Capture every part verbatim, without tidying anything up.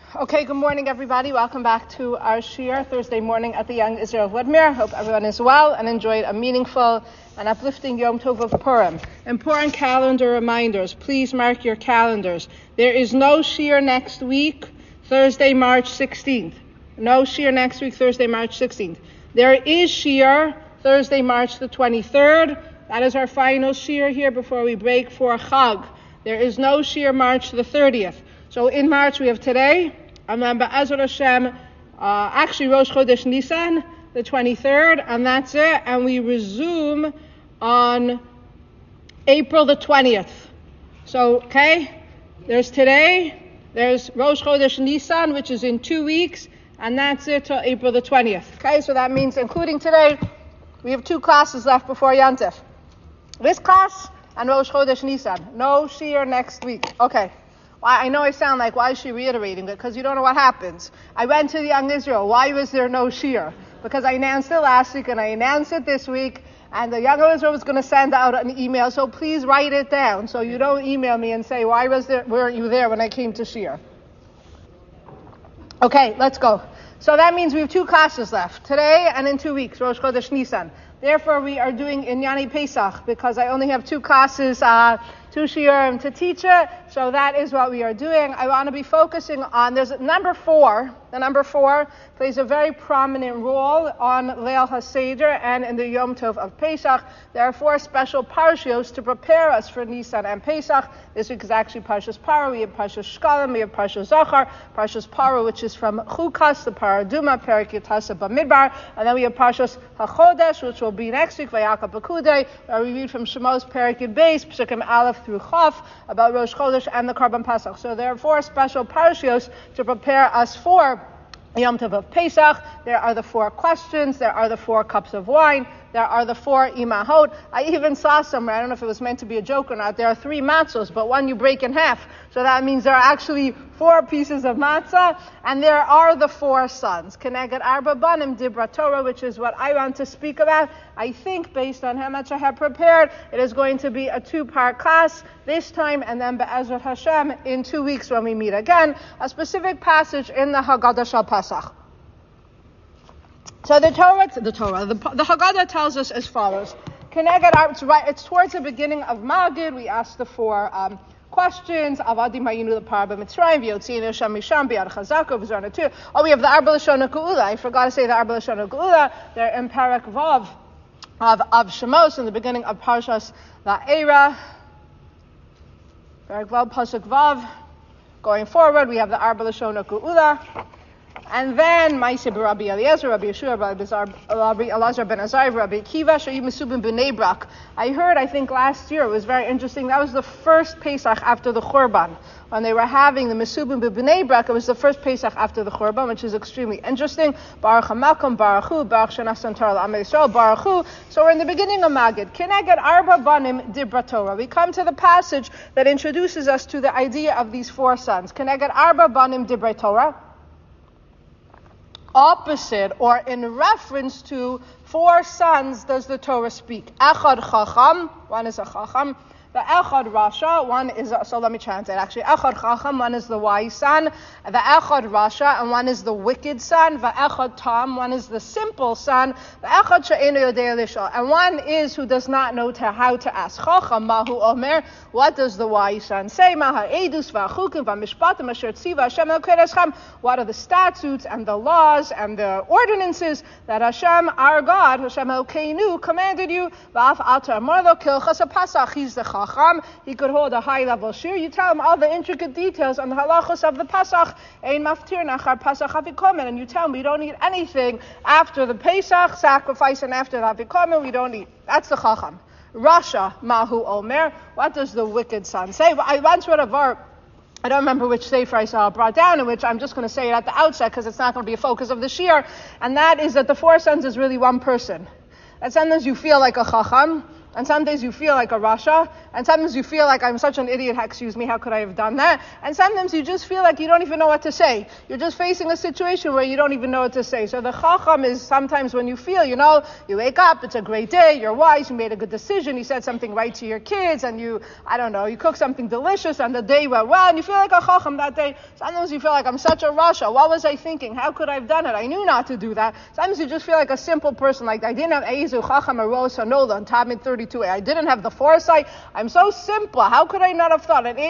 Okay, good morning, everybody. Welcome back to our Shir Thursday morning at the Young Israel of Woodmere. Hope everyone is well and enjoyed a meaningful and uplifting Yom Tov of Purim. Important calendar reminders. Please mark your calendars. There is no Shir next week, Thursday, March sixteenth. No Shir next week, Thursday, March sixteenth. There is Shir Thursday, March the twenty-third. That is our final Shir here before we break for Chag. There is no Shir March the thirtieth. So in March we have today, and then Be'ezrat Hashem, uh, actually Rosh Chodesh Nisan, the twenty-third, and that's it. And we resume on April the twentieth. So, okay, there's today, there's Rosh Chodesh Nisan, which is in two weeks, and that's it till April the twentieth. Okay, so that means including today, we have two classes left before Yantif. This class and Rosh Chodesh Nisan. No Shir next week. Okay. Why, I know I sound like, why is she reiterating it? Because you don't know what happens. I went to the Young Israel. Why was there no Shir? Because I announced it last week and I announced it this week, and the Young Israel was going to send out an email, so please write it down so you don't email me and say, why was there, weren't you there when I came to Shir? Okay, let's go. So that means we have two classes left, today and in two weeks, Rosh Chodesh Nisan. Therefore, we are doing Inyani Pesach, because I only have two classes, uh, two shiurim to teach it, so that is what we are doing. I want to be focusing on, there's number four, the number four plays a very prominent role on Leil HaSeder and in the Yom Tov of Pesach. There are four special parshios to prepare us for Nisan and Pesach. This week is actually Parshas Paro, we have Parshas Shkalim, we have Parshas Zachar, Parshas Paro, which is from Chukas, the Paraduma, Perek Yitasa Bamidbar, and then we have Parshas HaChodesh, which will be next week, Vayakab Pekudei, where we read from Shemos Perek Yud Beis, Psukim Aleph through Chaf, about Rosh Chodesh and the Karban Pesach. So there are four special parshios to prepare us for Yom Tov of Pesach. There are the four questions, there are the four cups of wine, there are the four imahot. I even saw somewhere, I don't know if it was meant to be a joke or not, there are three matzos, but one you break in half. So that means there are actually four pieces of matzah, and there are the four sons. Keneged Arba Banim Dibra Torah, which is what I want to speak about. I think, based on how much I have prepared, it is going to be a two-part class this time, and then Be'ezrat Hashem in two weeks when we meet again, a specific passage in the Haggadah Shal Pesach. So the Torah, the Torah, the, the Haggadah tells us as follows. Keneged Arba, it's right, it's towards the beginning of Magid. We ask the four um, questions. Avadim Hayinu the Parba Mitzrayim, V'yotzinu Hashem Misham, B'yad Chazaka, V'zarna Tu. Oh, we have the Arba Lashon HaGeula. I forgot to say the Arba Lashon HaGeula. They're in Perek Vav of, of Shemos, in the beginning of Parshas Va'era. Perek Vav, Pasuk Vav. Going forward, we have the Arba Lashon HaGeula. And then, Ma'aseh Rabbi Eliezer, Rabbi Yeshua, Rabbi Elazar ben Azariah, Rabbi Akiva, Shayim Mesubim B'nei Brak. I heard, I think last year, it was very interesting, that was the first Pesach after the Churban. When they were having the Mesubim B'nei Brak, it was the first Pesach after the Churban, which is extremely interesting. Baruch HaMakom, Baruch Hu, Baruch Shanasan Torah L'Amei Yisrael, Baruch Hu. So we're in the beginning of Magid. Keneged Arba Banim Dibra Torah. We come to the passage that introduces us to the idea of these four sons. Keneged Arba Banim Dibra Torah. Opposite or in reference to four sons does the Torah speak. Echad Chacham, one is a Chacham. The Echad Rasha, one is, a, so let me translate actually. Echad Chacham, one is the wise son. The Echad Rasha, and one is the wicked son. The Echad Tam, one is the simple son. The Echad She'enu Yodei Lishal, and one is who does not know to how to ask. Chacham Mahu Omer, what does the wise son say? Maha Edus V'Achukim V'Mishpatim Asher Tziva Hashem Elokei Eschem. What are the statutes and the laws and the ordinances that Hashem, our God, Hashem Elokeinu, commanded you? V'Af Atar Marlo Kilchas HaPasach. He's the Chacham. He could hold a high-level shir. You tell him all the intricate details on the halachos of the Pesach, ein maftir nachar Pesach Afikomen, and you tell him we don't eat anything after the Pesach sacrifice and after the Afikomen we don't eat. That's the Chacham. Rasha Mahu Omer. What does the wicked son say? I once read a verse, I don't remember which sefer I saw brought down, in which I'm just going to say it at the outset because it's not going to be a focus of the shir, and that is that the four sons is really one person. And sometimes you feel like a Chacham, and some days you feel like a Rasha, and sometimes you feel like I'm such an idiot, excuse me, how could I have done that? And sometimes you just feel like you don't even know what to say. You're just facing a situation where you don't even know what to say. So the Chacham is sometimes when you feel, you know, you wake up, it's a great day, you're wise, you made a good decision, you said something right to your kids, and you, I don't know, you cooked something delicious, and the day went well, and you feel like a Chacham that day. Sometimes you feel like I'm such a Rasha. What was I thinking? How could I have done it? I knew not to do that. Sometimes you just feel like a simple person, like I didn't have Eizu Chacham or Rosh Hanola and Tamid thirty-two. I didn't have the foresight. I'm so simple. How could I not have thought it?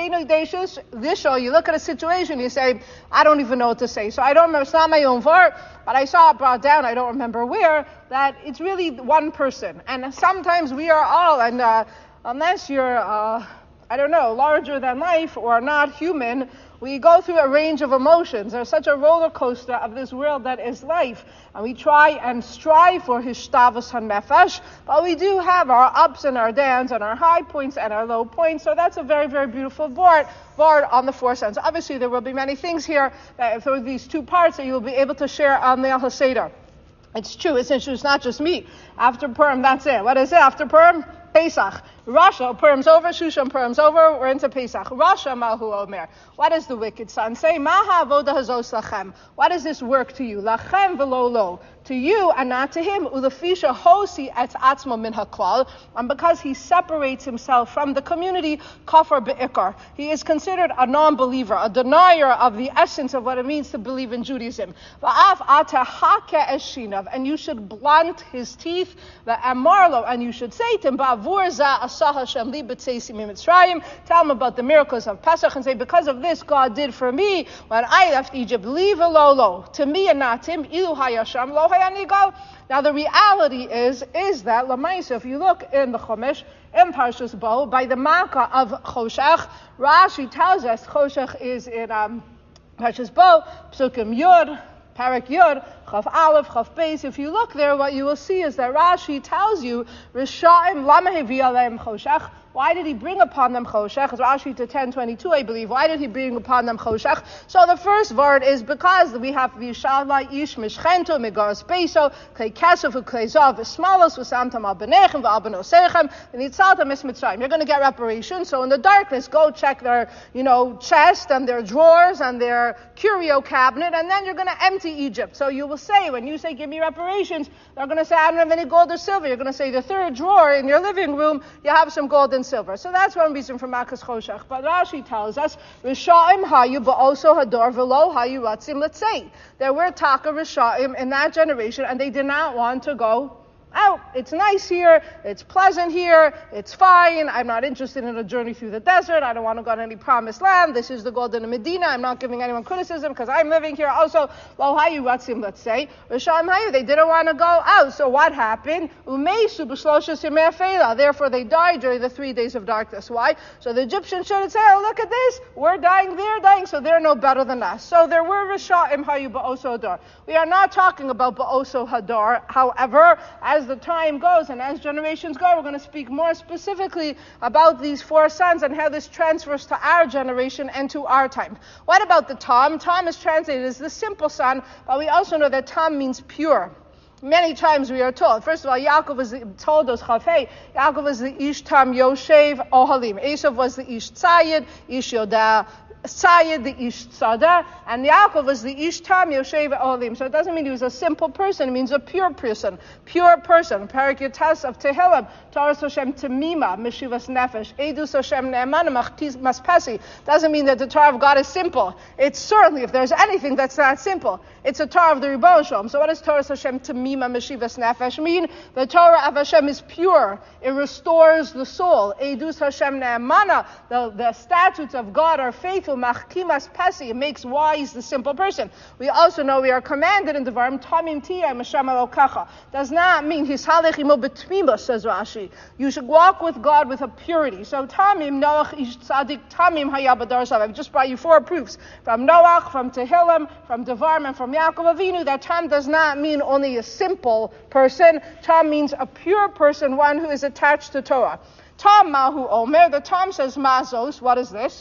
This show, you look at a situation, you say, I don't even know what to say. So I don't remember, it's not my own word, but I saw it brought down, I don't remember where, that it's really one person. And sometimes we are all, and uh, unless you're, uh, I don't know, larger than life or not human, we go through a range of emotions. There's such a roller coaster of this world that is life. And we try and strive for hishtavus hanefesh, but we do have our ups and our downs and our high points and our low points. So that's a very, very beautiful board, board on the four sense. Obviously, there will be many things here that through these two parts that you will be able to share on the Al-Haseder. It's true, it's, it's not just me. After Purim, that's it. What is it after Purim? Pesach. Rasha, Purim's over, Shushan, Purim's over, we're into Pesach. Rasha Mahu Omer. What does the wicked son say? Maha avoda hazos lachem. What does this work to you? Lachem v'lo lo. To you and not to him. Ulefisha hosi et atzmo min haklal. And because he separates himself from the community, kafar be'ikar. He is considered a non-believer, a denier of the essence of what it means to believe in Judaism. Va'af ata hake eshinav. And you should blunt his teeth. Va'amarlo. And you should say to him, Ba'avur za asah Hashem li b'tzeisi mitzrayim. Tell him about the miracles of Pesach and say, because of this God did for me when I left Egypt, leave alolo. To me and not to him. Ilu hayasham lo hayanigal. Now the reality is, is that Lamaisa, if you look in the Chumash, in Parshas Bo, by the Makkah of Choshech, Rashi tells us Choshech is in um, Parshas Bo, Psukim Yud, Parak Yud, Chav Aleph, Chav Beis. If you look there, what you will see is that Rashi tells you, Risha'im lama hevi aleim Choshech. Why did he bring upon them Choshech? It's Rashi to ten twenty-two, I believe. Why did he bring upon them Choshech? So the first word is because we have Vishalai Ish Mishchento Megaras Beiso Klei Kesef Klei Zav V'Smalos V'Samtam Al Benechem V'Al Benosechem V'Nitzaltam Es Mitzrayim. You're going to get reparations. So in the darkness, go check their, you know, chest and their drawers and their curio cabinet, and then you're going to empty Egypt. So you will say, when you say, give me reparations, they're going to say, I don't have any gold or silver. You're going to say, the third drawer in your living room, you have some gold and silver. So that's one reason for Makas Choshech. But Rashi tells us, Risha'im hayu ba'oso hador v'lo hayu ratzim letzei. There were taka Risha'im in that generation, and they did not want to go out. It's nice here, it's pleasant here, it's fine, I'm not interested in a journey through the desert, I don't want to go to any promised land, this is the golden Medina, I'm not giving anyone criticism because I'm living here. Also, lo hayu ratzim, let's say, Risha'im hayu, they didn't want to go out. So what happened? Umeisu b'shloshes yemei feila. Therefore they died during the three days of darkness. Why? So the Egyptians shouldn't say, oh, look at this, we're dying, they're dying, so they're no better than us. So there were Risha'im hayu ba'oso hadar. We are not talking about ba'oso hadar. However, as the time goes and as generations go, we're going to speak more specifically about these four sons and how this transfers to our generation and to our time. What about the Tom? Tom is translated as the simple son, but we also know that Tom means pure. Many times we are told, first of all, Yaakov was the, told us, Chafei, Yaakov was the Ish Tam Yoshev Ohalim. Esav was the Ish Tzayid, Ish Yodah, Sayed the Ish Tzada, and Yaakov was the Ish Tam Yoshev Olim. So it doesn't mean he was a simple person, it means a pure person. Pure person. Parak Yatas of Tehillim, Torah Hashem Temima, Meshivas Nefesh, Edus Hashem Ne'eman, Maspesi. Doesn't mean that the Torah of God is simple. It's certainly, if there's anything that's not simple, it's a Torah of the Ribbono Shel Olam. So what does Torah Hashem Temima, Meshivas Nefesh mean? The Torah of Hashem is pure. It restores the soul. Edus Hashem Ne'emana, the, the statutes of God are faithful. Machkimas Pesi, it makes wise the simple person. We also know we are commanded in the Devarim, Tamim Tiyah Mashem Elokecha. Does not mean Hishalech imo betmima, says Rashi. You should walk with God with a purity. So Tamim, Noach Ish Tzadik, Tamim Hayabadar Sav. I've just brought you four proofs. From Noach, from Tehillim, from Devarim, and from Yaakov Avinu, that Tam does not mean only a simple person. Tam means a pure person, one who is attached to Torah. Tam Mahu Omer, the Tam says Mazos. What is this?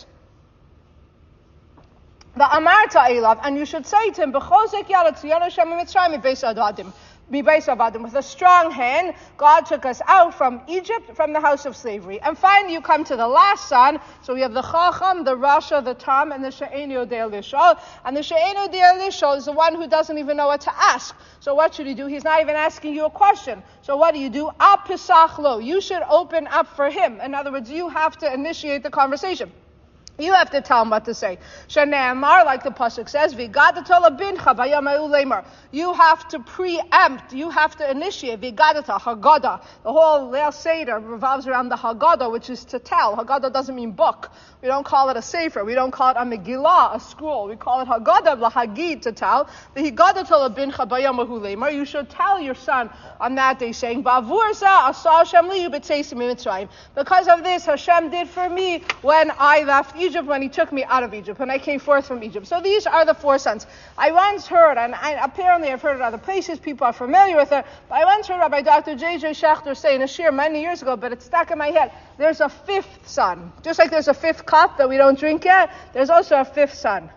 The Amarta Elav, and you should say to him, With a strong hand, God took us out from Egypt, from the house of slavery. And finally, you come to the last son. So we have the Chacham, the Rasha, the Tam, and the She'ein Yodei Lishol. And the She'ein Yodei Lishol is the one who doesn't even know what to ask. So what should he do? He's not even asking you a question. So what do you do? Al Pisach Lo. You should open up for him. In other words, you have to initiate the conversation. You have to tell him what to say. Shene'emar, like the pasuk says, V'gadata labincha bayom ha'u leimar. You have to preempt. You have to initiate. V'gadata Haggadah. The whole Leil Seder revolves around the Haggadah, which is to tell. Haggadah doesn't mean book. We don't call it a sefer. We don't call it a Megillah, a scroll. We call it Haggadah, lahagid, to tell. V'gadata labincha bayom ha'u leimar. You should tell your son on that day, saying, Ba'avur za asa Hashem li b'tzesim mitzrayim. Because of this, Hashem did for me when I left Egypt. Egypt when he took me out of Egypt, when I came forth from Egypt. So these are the four sons. I once heard, and I, apparently I've heard it other places, people are familiar with it, but I once heard Rabbi Doctor J J Schechter say in a shir many years ago, but it stuck in my head, there's a fifth son. Just like there's a fifth cup that we don't drink yet, there's also a fifth son.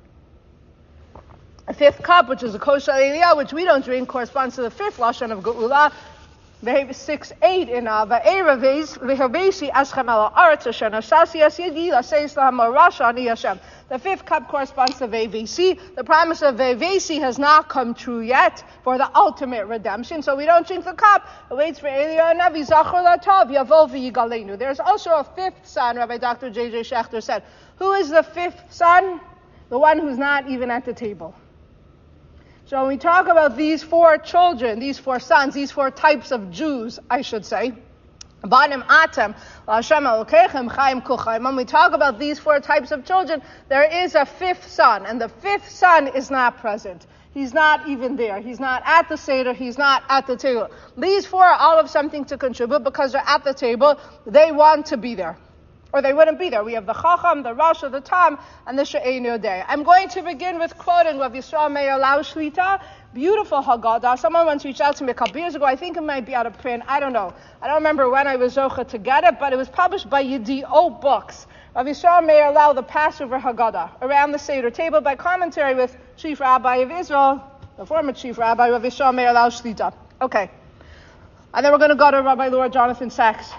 A fifth cup, which is a kosher aliyah, which we don't drink, corresponds to the fifth lashon of Geula. They have six, eight in uh, Va'eraves, V'havesi Aschem ala Aretz Hashem, Ashasi As Yegila, Seis Lahem Rasha Ani Hashem. The fifth cup corresponds to Vevesi. The promise of Vevesi has not come true yet for the ultimate redemption. So we don't drink the cup. It waits for Eliyahu Navi, Zachor Latov, Yavol V'yigalenu. There's also a fifth son, Rabbi Doctor J J Schechter said. Who is the fifth son? The one who's not even at the table. So when we talk about these four children, these four sons, these four types of Jews, I should say, Banim Atem, Hashem Elokechem, Chaim Kuchaim. When we talk about these four types of children, there is a fifth son, and the fifth son is not present. He's not even there. He's not at the Seder. He's not at the table. These four all have something to contribute because they're at the table. They want to be there. Or they wouldn't be there. We have the Chacham, the Rasha, the Tam, and the She'ein Yodei. I'm going to begin with quoting Rav Yisrael Meir Lau Shlita, beautiful Haggadah. Someone once reached out to me a couple years ago. I think it might be out of print. I don't know. I don't remember when I was zocha to get it, but it was published by Yediot Books. Rav Yisrael Meir Lau, the Passover Haggadah, around the Seder table by commentary with Chief Rabbi of Israel, the former Chief Rabbi, Rav Yisrael Meir Lau Shlita. Okay. And then we're going to go to Rabbi Lord Jonathan Sachs.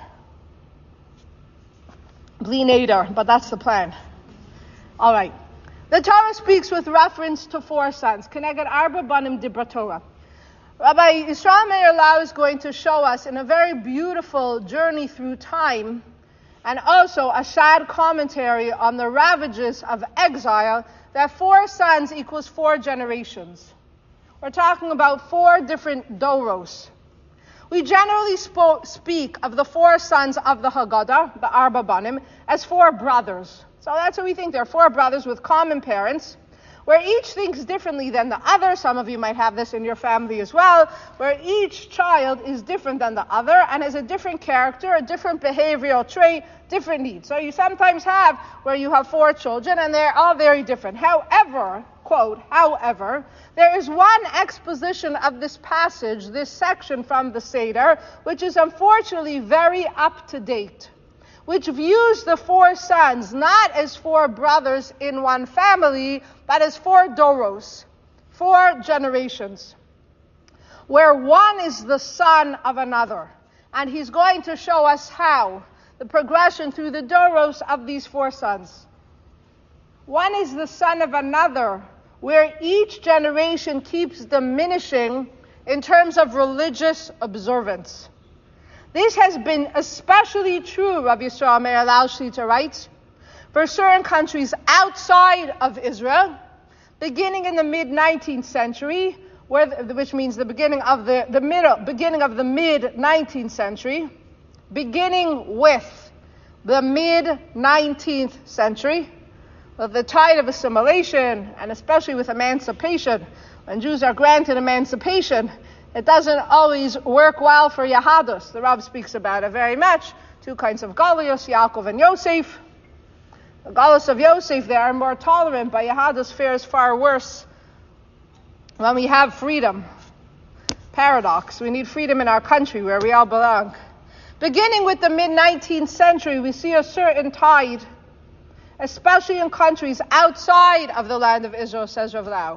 Bli Neder, but that's the plan. All right. The Torah speaks with reference to four sons. Keneged Arba Banim Dibra Torah. Rabbi Yisrael Meir Lau is going to show us in a very beautiful journey through time, and also a sad commentary on the ravages of exile, that four sons equals four generations. We're talking about four different doros. We generally spo- speak of the four sons of the Haggadah, the Arba Banim, as four brothers. So that's what we think. They're four brothers with common parents, where each thinks differently than the other. Some of you might have this in your family as well, where each child is different than the other and has a different character, a different behavioral trait, different needs. So you sometimes have where you have four children and they're all very different. However, quote, however, there is one exposition of this passage, this section from the Seder, which is unfortunately very up to date, which views the four sons not as four brothers in one family, but as four doros, four generations, where one is the son of another. And he's going to show us how, the progression through the doros of these four sons. One is the son of another, where each generation keeps diminishing in terms of religious observance. This has been especially true, Rav Yisrael Meir Lau Shlita writes, for certain countries outside of Israel, beginning in the mid-nineteenth century, where the, which means the beginning of the, the middle, beginning of the mid-nineteenth century, beginning with the mid-nineteenth century, with the tide of assimilation, and especially with emancipation. When Jews are granted emancipation, it doesn't always work well for Yahadus. The Rav speaks about it very much. Two kinds of Galios, Yaakov and Yosef. The Galios of Yosef, they are more tolerant, but Yahadus fares far worse when we have freedom. Paradox. We need freedom in our country where we all belong. Beginning with the mid-nineteenth century, we see a certain tide, especially in countries outside of the land of Israel, says Rav Lau,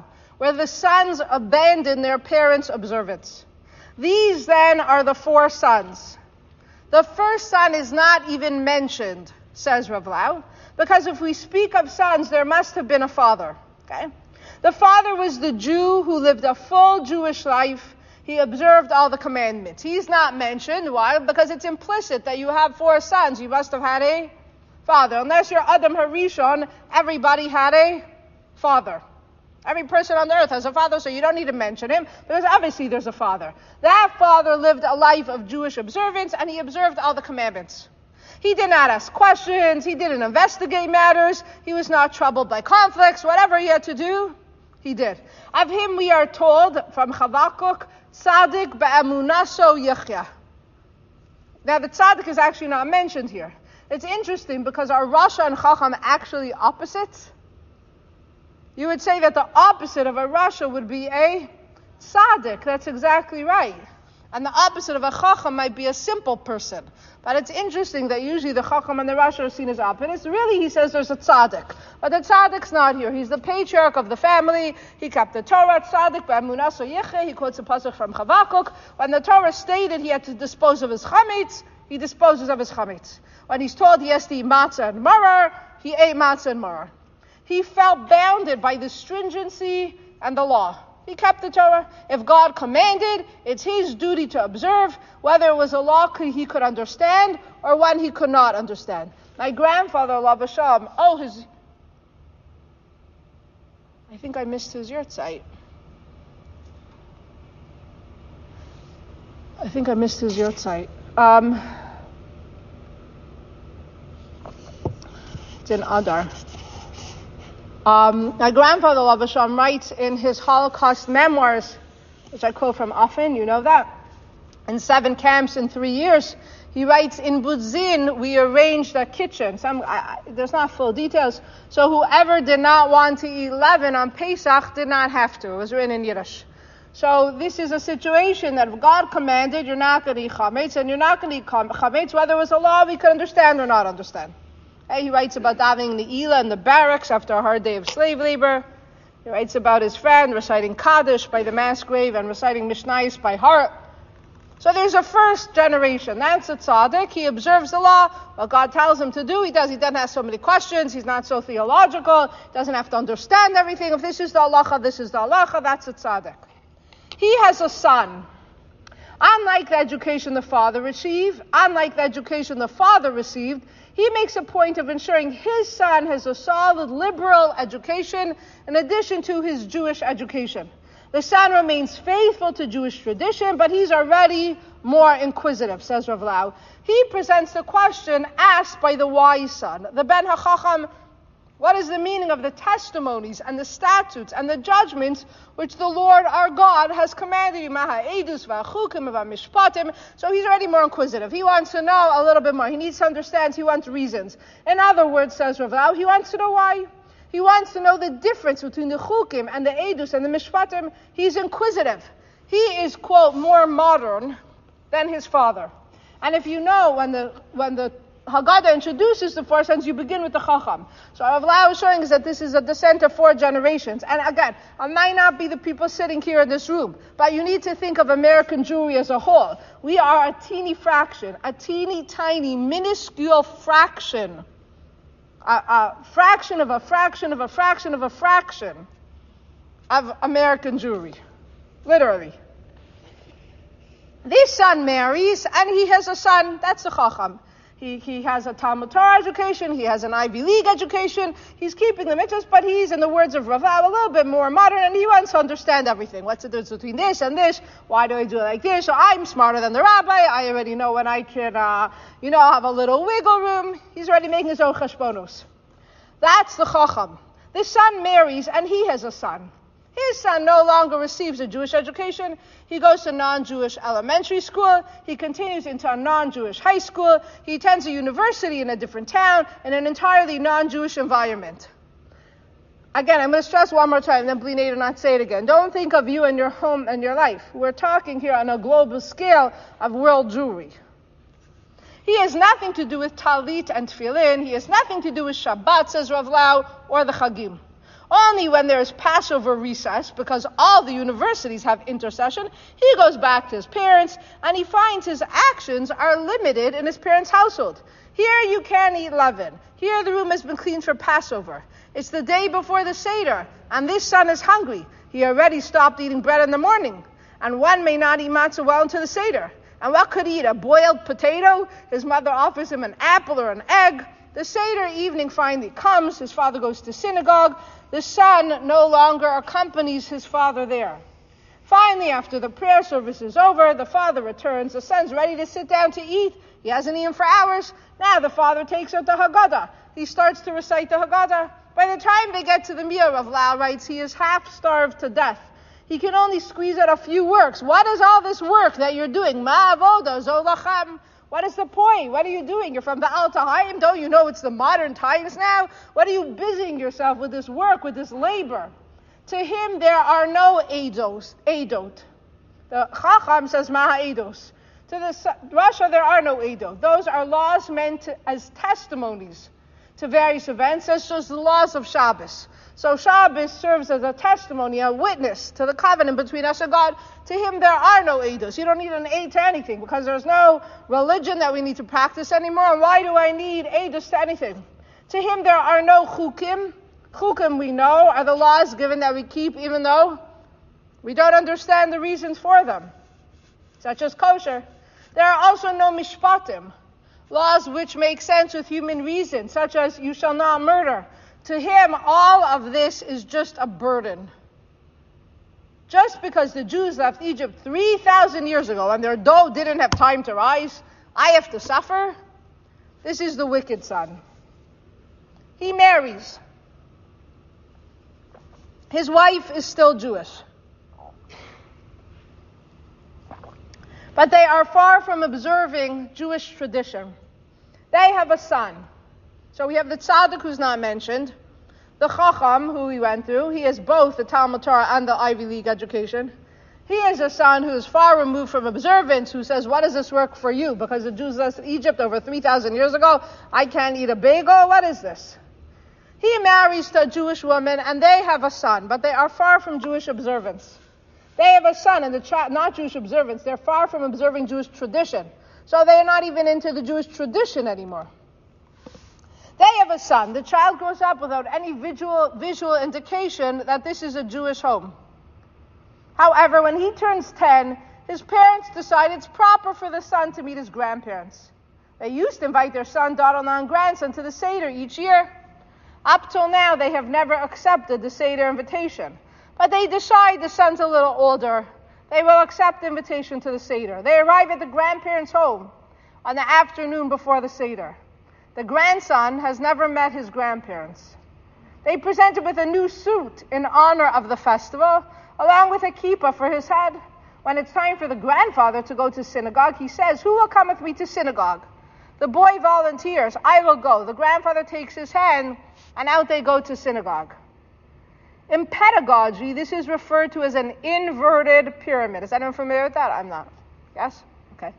where the sons abandon their parents' observance. These then are the four sons. The first son is not even mentioned, says Rav Lau, because if we speak of sons, there must have been a father. Okay? The father was the Jew who lived a full Jewish life. He observed all the commandments. He's not mentioned. Why? Because it's implicit that you have four sons. You must have had a father. Unless you're Adam Harishon, everybody had a father. Every person on the earth has a father, so you don't need to mention him, because obviously there's a father. That father lived a life of Jewish observance, and he observed all the commandments. He did not ask questions. He didn't investigate matters. He was not troubled by conflicts. Whatever he had to do, he did. Of him we are told from Chavakuk, Tzaddik be'emunaso yichya. Now the tzaddik is actually not mentioned here. It's interesting because are Rasha and Chacham actually opposites? You would say that the opposite of a Rasha would be a tzaddik. That's exactly right. And the opposite of a Chacham might be a simple person. But it's interesting that usually the Chacham and the Rasha are seen as opposites. Really, he says there's a tzaddik. But the tzaddik's not here. He's the patriarch of the family. He kept the Torah. Tzaddik be'emunaso yichya. He quotes a pasuk from Chavakuk. When the Torah stated he had to dispose of his chametz, he disposes of his chametz. When he's told he has to eat matzah and maror, he ate matzah and maror. He felt bounded by the stringency and the law. He kept the Torah. If God commanded, it's his duty to observe, whether it was a law he could understand or one he could not understand. My grandfather, Alav Hashem, oh, his... I think I missed his yurtzeit. I think I missed his yurtzeit. Um, it's in Adar. Um, my grandfather, Alav Hashem, writes in his Holocaust memoirs, which I quote from often, you know that, in seven camps in three years, he writes, in Budzin, we arranged a kitchen. Some, I, there's not full details. So whoever did not want to eat leaven on Pesach did not have to. It was written in Yiddish. So this is a situation that if God commanded, you're not going to eat chametz, and you're not going to eat chametz, whether it was a law we could understand or not understand. He writes about davening the Ela in the barracks after a hard day of slave labor. He writes about his friend reciting Kaddish by the mass grave and reciting Mishnayos by heart. So there's a first generation. That's a tzaddik. He observes the law. What God tells him to do, he does. He doesn't ask so many questions. He's not so theological. He doesn't have to understand everything. If this is the halacha, this is the halacha. That's a tzaddik. He has a son. Unlike the education the father received, unlike the education the father received, he makes a point of ensuring his son has a solid liberal education in addition to his Jewish education. The son remains faithful to Jewish tradition, but he's already more inquisitive, says Rav Lau. He presents the question asked by the wise son, the Ben HaChacham. What is the meaning of the testimonies and the statutes and the judgments which the Lord our God has commanded you? So he's already more inquisitive. He wants to know a little bit more. He needs to understand. He wants reasons. In other words, says Rav Lau, he wants to know why. He wants to know the difference between the chukim and the edus and the mishpatim. He's inquisitive. He is, quote, more modern than his father. And if you know, when the when the Haggadah introduces the four sons, you begin with the Chacham. So Rav Lau is showing us that this is a descent of four generations. And again, I might not be the people sitting here in this room, but you need to think of American Jewry as a whole. We are a teeny fraction, a teeny tiny, minuscule fraction, a, a fraction of a fraction of a fraction of a fraction of American Jewry. Literally. This son marries, and he has a son, that's the Chacham. He, he has a Talmud Torah education, he has an Ivy League education, he's keeping the mitzvahs, but he's, in the words of Rav Lau, a little bit more modern, and he wants to understand everything. What's the difference between this and this? Why do I do it like this? So I'm smarter than the rabbi, I already know when I can, uh, you know, have a little wiggle room. He's already making his own cheshbonos. That's the Chacham. This son marries, and he has a son. His son no longer receives a Jewish education. He goes to non-Jewish elementary school. He continues into a non-Jewish high school. He attends a university in a different town in an entirely non-Jewish environment. Again, I'm going to stress one more time, then Bli Neder not say it again. Don't think of you and your home and your life. We're talking here on a global scale of world Jewry. He has nothing to do with Talit and Tefillin. He has nothing to do with Shabbat, says Rav Lau, or the Chagim. Only when there's Passover recess, because all the universities have intercession, he goes back to his parents, and he finds his actions are limited in his parents' household. Here you can't eat leaven. Here the room has been cleaned for Passover. It's the day before the Seder, and this son is hungry. He already stopped eating bread in the morning, and one may not eat matzah well into the Seder. And what could he eat? A boiled potato? His mother offers him an apple or an egg. The Seder evening finally comes. His father goes to synagogue. The son no longer accompanies his father there. Finally, after the prayer service is over, the father returns. The son's ready to sit down to eat. He hasn't eaten for hours. Now the father takes out the Haggadah. He starts to recite the Haggadah. By the time they get to the meal, Rav Lau writes, he is half starved to death. He can only squeeze out a few works. What is all this work that you're doing? Ma avoda zolachem. What is the point? What are you doing? You're from the Al Tahayim. Don't you know it's the modern times now? What are you busying yourself with this work, with this labor? To him, there are no eidos, eidot. The Chacham says maha eidos. To the Russia, there are no eidot. Those are laws meant to, as testimonies to various events, as just the laws of Shabbos. So Shabbos serves as a testimony, a witness to the covenant between us and God. To him, there are no eidos. You don't need an aid to anything, because there's no religion that we need to practice anymore. And why do I need eidos to anything? To him, there are no chukim. Chukim, we know, are the laws given that we keep, even though we don't understand the reasons for them, such as kosher. There are also no mishpatim, laws which make sense with human reason, such as you shall not murder. To him, all of this is just a burden. Just because the Jews left Egypt three thousand years ago and their dough didn't have time to rise, I have to suffer? This is the wicked son. He marries. His wife is still Jewish. But they are far from observing Jewish tradition. They have a son. So we have the tzaddik who's not mentioned, the chacham who we went through. He has both the Talmud Torah and the Ivy League education. He is a son who is far removed from observance, who says, what does this work for you? Because the Jews left Egypt over three thousand years ago, I can't eat a bagel? What is this? He marries to a Jewish woman, and they have a son, but they are far from Jewish observance. They have a son, and the child, not Jewish observance. They're far from observing Jewish tradition. So they're not even into the Jewish tradition anymore. They have a son. The child grows up without any visual, visual indication that this is a Jewish home. However, when he turns ten, his parents decide it's proper for the son to meet his grandparents. They used to invite their son, daughter, and grandson to the Seder each year. Up till now, they have never accepted the Seder invitation. But they decide the son's a little older. They will accept the invitation to the Seder. They arrive at the grandparents' home on the afternoon before the Seder. The grandson has never met his grandparents. They present him with a new suit in honor of the festival, along with a kippah for his head. When it's time for the grandfather to go to synagogue, he says, who will come with me to synagogue? The boy volunteers, I will go. The grandfather takes his hand, and out they go to synagogue. In pedagogy, this is referred to as an inverted pyramid. Is anyone familiar with that? I'm not. Yes? Okay.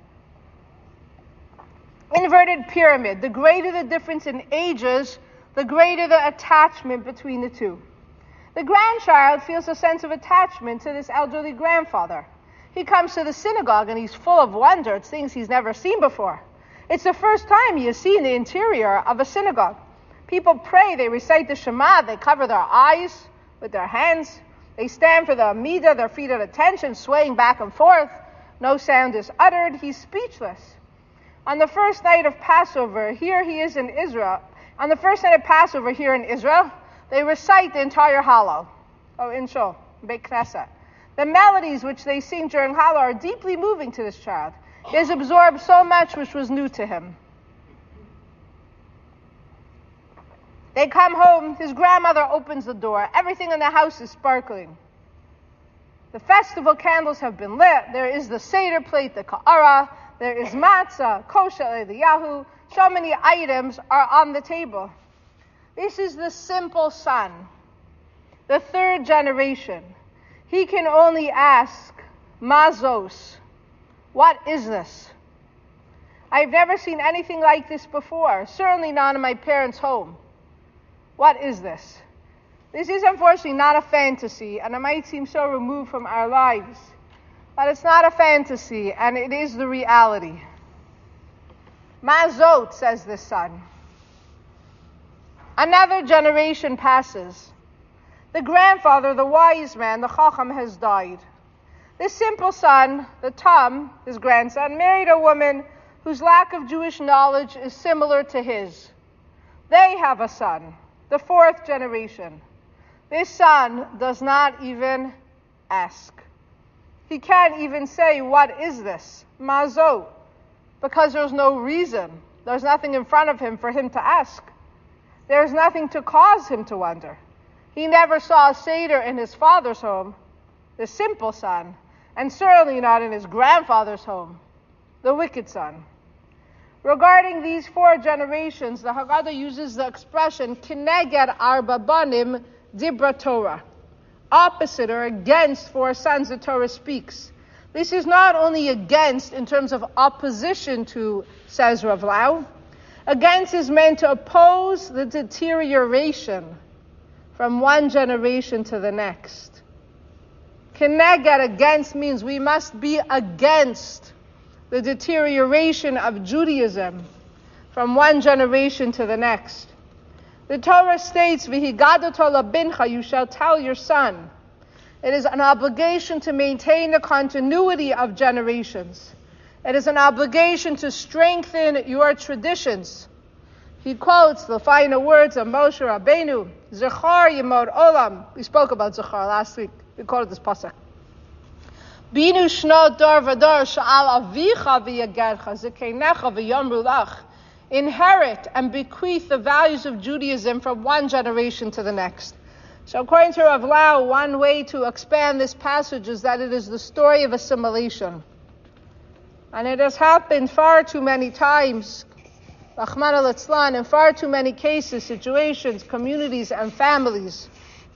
Inverted pyramid. The greater the difference in ages, the greater the attachment between the two. The grandchild feels a sense of attachment to this elderly grandfather. He comes to the synagogue and he's full of wonder. It's things he's never seen before. It's the first time he has seen the interior of a synagogue. People pray, they recite the Shema, they cover their eyes with their hands. They stand for the Amidah, their feet at attention, swaying back and forth. No sound is uttered. He's speechless. On the first night of Passover, here he is in Israel. On the first night of Passover here in Israel, they recite the entire Hallel. Oh, in Shul, Beit Knesset. The melodies which they sing during Hallel are deeply moving to this child. He has absorbed so much which was new to him. They come home. His grandmother opens the door. Everything in the house is sparkling. The festival candles have been lit. There is the Seder plate, the Ka'ara. There is matzah, kosher Eliyahu. So many items are on the table. This is the simple son, the third generation. He can only ask, Mazos, what is this? I've never seen anything like this before, certainly not in my parents' home. What is this? This is unfortunately not a fantasy, and it might seem so removed from our lives. But it's not a fantasy, and it is the reality. Mazot, says this son. Another generation passes. The grandfather, the wise man, the Chacham, has died. This simple son, the Tam, his grandson, married a woman whose lack of Jewish knowledge is similar to his. They have a son, the fourth generation. This son does not even ask. He can't even say, what is this? Mazot. Because there's no reason. There's nothing in front of him for him to ask. There's nothing to cause him to wonder. He never saw a Seder in his father's home, the simple son, and certainly not in his grandfather's home, the wicked son. Regarding these four generations, the Haggadah uses the expression, Kineged arba banim dibra Torah. Opposite or against four sons the Torah speaks. This is not only against in terms of opposition to, says Rav Lau. Against is meant to oppose the deterioration from one generation to the next. Keneged, against, means we must be against the deterioration of Judaism from one generation to the next. The Torah states, V'higadoto labincha, you shall tell your son. It is an obligation to maintain the continuity of generations. It is an obligation to strengthen your traditions. He quotes the final words of Moshe Rabbeinu, Zechar Yemod Olam. We spoke about Zechar last week. We quoted this pasuk. Binu shnot dar v'dar sha'al avicha v'yagercha zekeinecha v'yomru lach. Inherit and bequeath the values of Judaism from one generation to the next. So according to Rav Lau, one way to expand this passage is that it is the story of assimilation. And it has happened far too many times, Rachmana litzlan, in far too many cases, situations, communities, and families.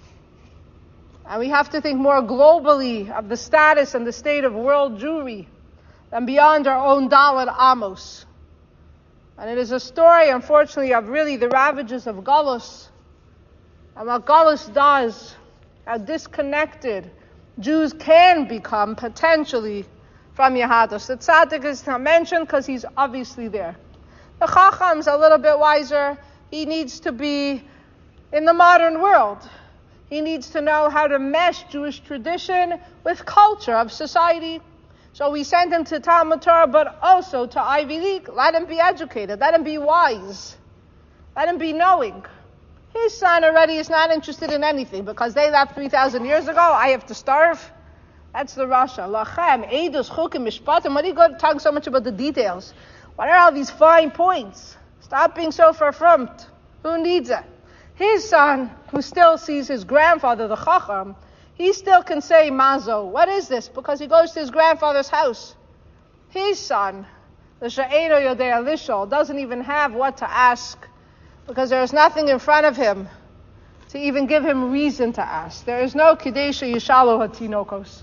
And we have to think more globally of the status and the state of world Jewry than beyond our own Dalet Amos. And it is a story, unfortunately, of really the ravages of Galus, and what Galus does, how disconnected Jews can become, potentially, from Yehadus. The tzaddik is not mentioned because he's obviously there. The Chacham's a little bit wiser. He needs to be in the modern world. He needs to know how to mesh Jewish tradition with culture of society. So we send him to Talmud Torah, but also to Ivy League. Let him be educated. Let him be wise. Let him be knowing. His son already is not interested in anything because they left three thousand years ago. I have to starve. That's the Rasha. Lachem, Eidos, Chukim, Mishpatim. What are you going to talk so much about the details? What are all these fine points? Stop being so verfrummt. Who needs it? His son, who still sees his grandfather, the Chacham, he still can say, Mazo, what is this? Because he goes to his grandfather's house. His son, the She'eno Yodei Alishol, doesn't even have what to ask because there is nothing in front of him to even give him reason to ask. There is no Kadesha Yishalo Hatinokos.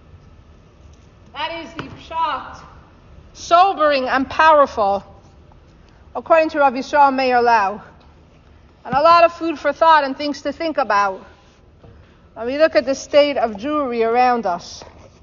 That is the pshat, sobering and powerful, according to Rav Yisrael Meir Lau. And a lot of food for thought and things to think about when we look at the state of Jewry around us.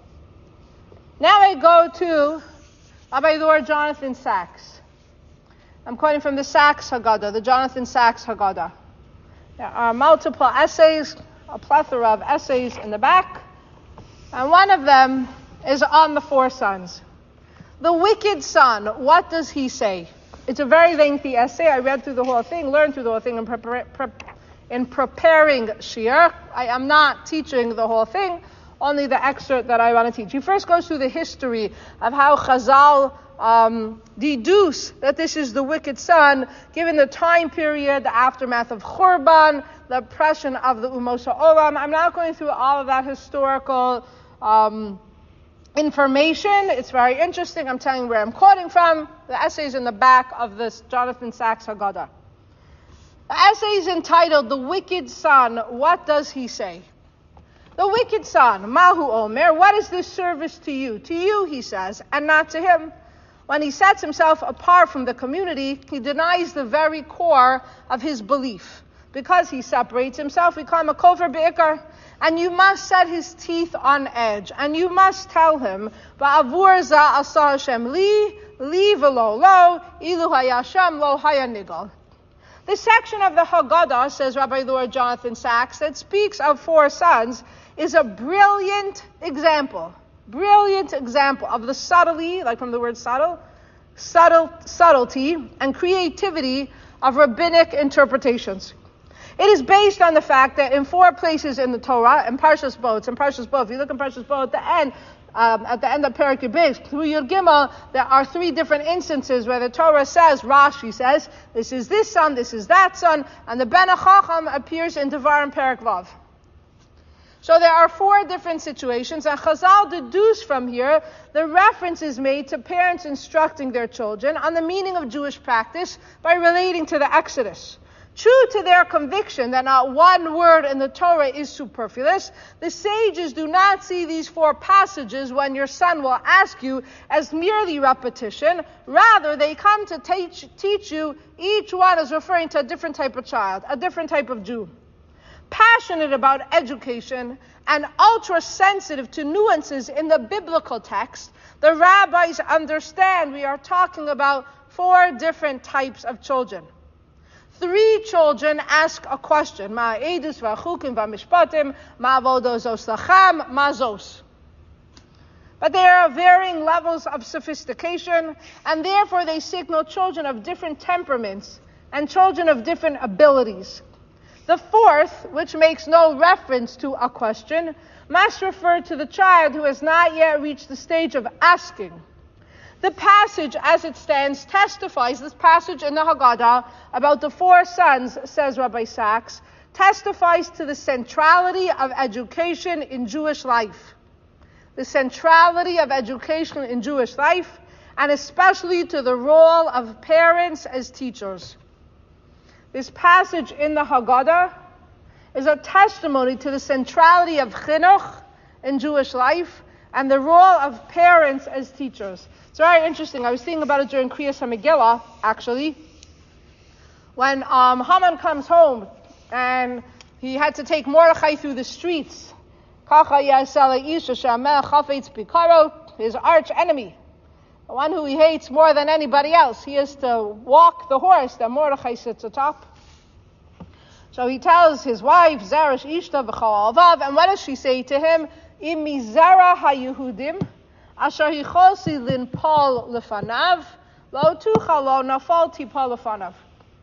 Now I go to Rabbi Lord Jonathan Sacks. I'm quoting from the Sacks Haggadah, the Jonathan Sacks Haggadah. There are multiple essays, a plethora of essays in the back, and one of them is on the four sons. The wicked son, what does he say? It's a very lengthy essay. I read through the whole thing, learned through the whole thing in, prepar- pre- in preparing Shiur. I am not teaching the whole thing, only the excerpt that I want to teach. He first goes through the history of how Chazal um, deduce that this is the wicked son, given the time period, the aftermath of Churban, the oppression of the Umos HaOlam. I'm not going through all of that historical um, information. It's very interesting. I'm telling you where I'm quoting from. The essay is in the back of this Jonathan Sacks Haggadah. The essay is entitled, The Wicked Son, What Does He Say? The wicked son, Mahu Omer, what is this service to you? To you, he says, and not to him. When he sets himself apart from the community, he denies the very core of his belief. because he separates himself, we call him a kofer be'ikar. And you must set his teeth on edge, and you must tell him, Ba'avur za asa Hashem li, li v'lo lo, ilu hayashem lo hayanigal. This section of the Haggadah, says Rabbi Lord Jonathan Sachs, that speaks of four sons, is a brilliant example, brilliant example of the subtlety, like from the word subtle, subtle subtlety and creativity of rabbinic interpretations. It is based on the fact that in four places in the Torah, in Parshas Bo, it's in Parshas Bo, if you look in Parshas Bo at the end, um, at the end of Perek Yud, through Yud Gimel, there are three different instances where the Torah says, Rashi says, this is this son, this is that son, and the Ben HaChacham appears in Devarim Perek Vav. So there are four different situations, and Chazal deduce from here the reference is made to parents instructing their children on the meaning of Jewish practice by relating to the Exodus. True to their conviction that not one word in the Torah is superfluous, the sages do not see these four passages when your son will ask you as merely repetition. Rather, they come to teach, teach you, each one is referring to a different type of child, a different type of Jew. Passionate about education and ultra-sensitive to nuances in the biblical text, the rabbis understand we are talking about four different types of children. Three children ask a question. Ma edus v'achukim v'mishpatim, ma avodos oslachem, ma zos. But they are varying levels of sophistication, and therefore they signal children of different temperaments and children of different abilities. The fourth, which makes no reference to a question, must refer to the child who has not yet reached the stage of asking. The passage as it stands testifies, this passage in the Haggadah about the four sons, says Rabbi Sachs, testifies to the centrality of education in Jewish life. The centrality of education in Jewish life, and especially to the role of parents as teachers. This passage in the Haggadah is a testimony to the centrality of chinuch in Jewish life and the role of parents as teachers. It's very interesting. I was thinking about it during Kriyas HaMegillah, actually. When um, Haman comes home and he had to take Mordechai through the streets, his arch enemy, the one who he hates more than anybody else, he is to walk the horse that Mordechai sits atop. So he tells his wife, Zeresh Ishta v'chol alvav, and what does she say to him? Im mizera ha-Yehudim, asher hichosi linpol lefanav, lo tucha lo nafal tipol lefanav.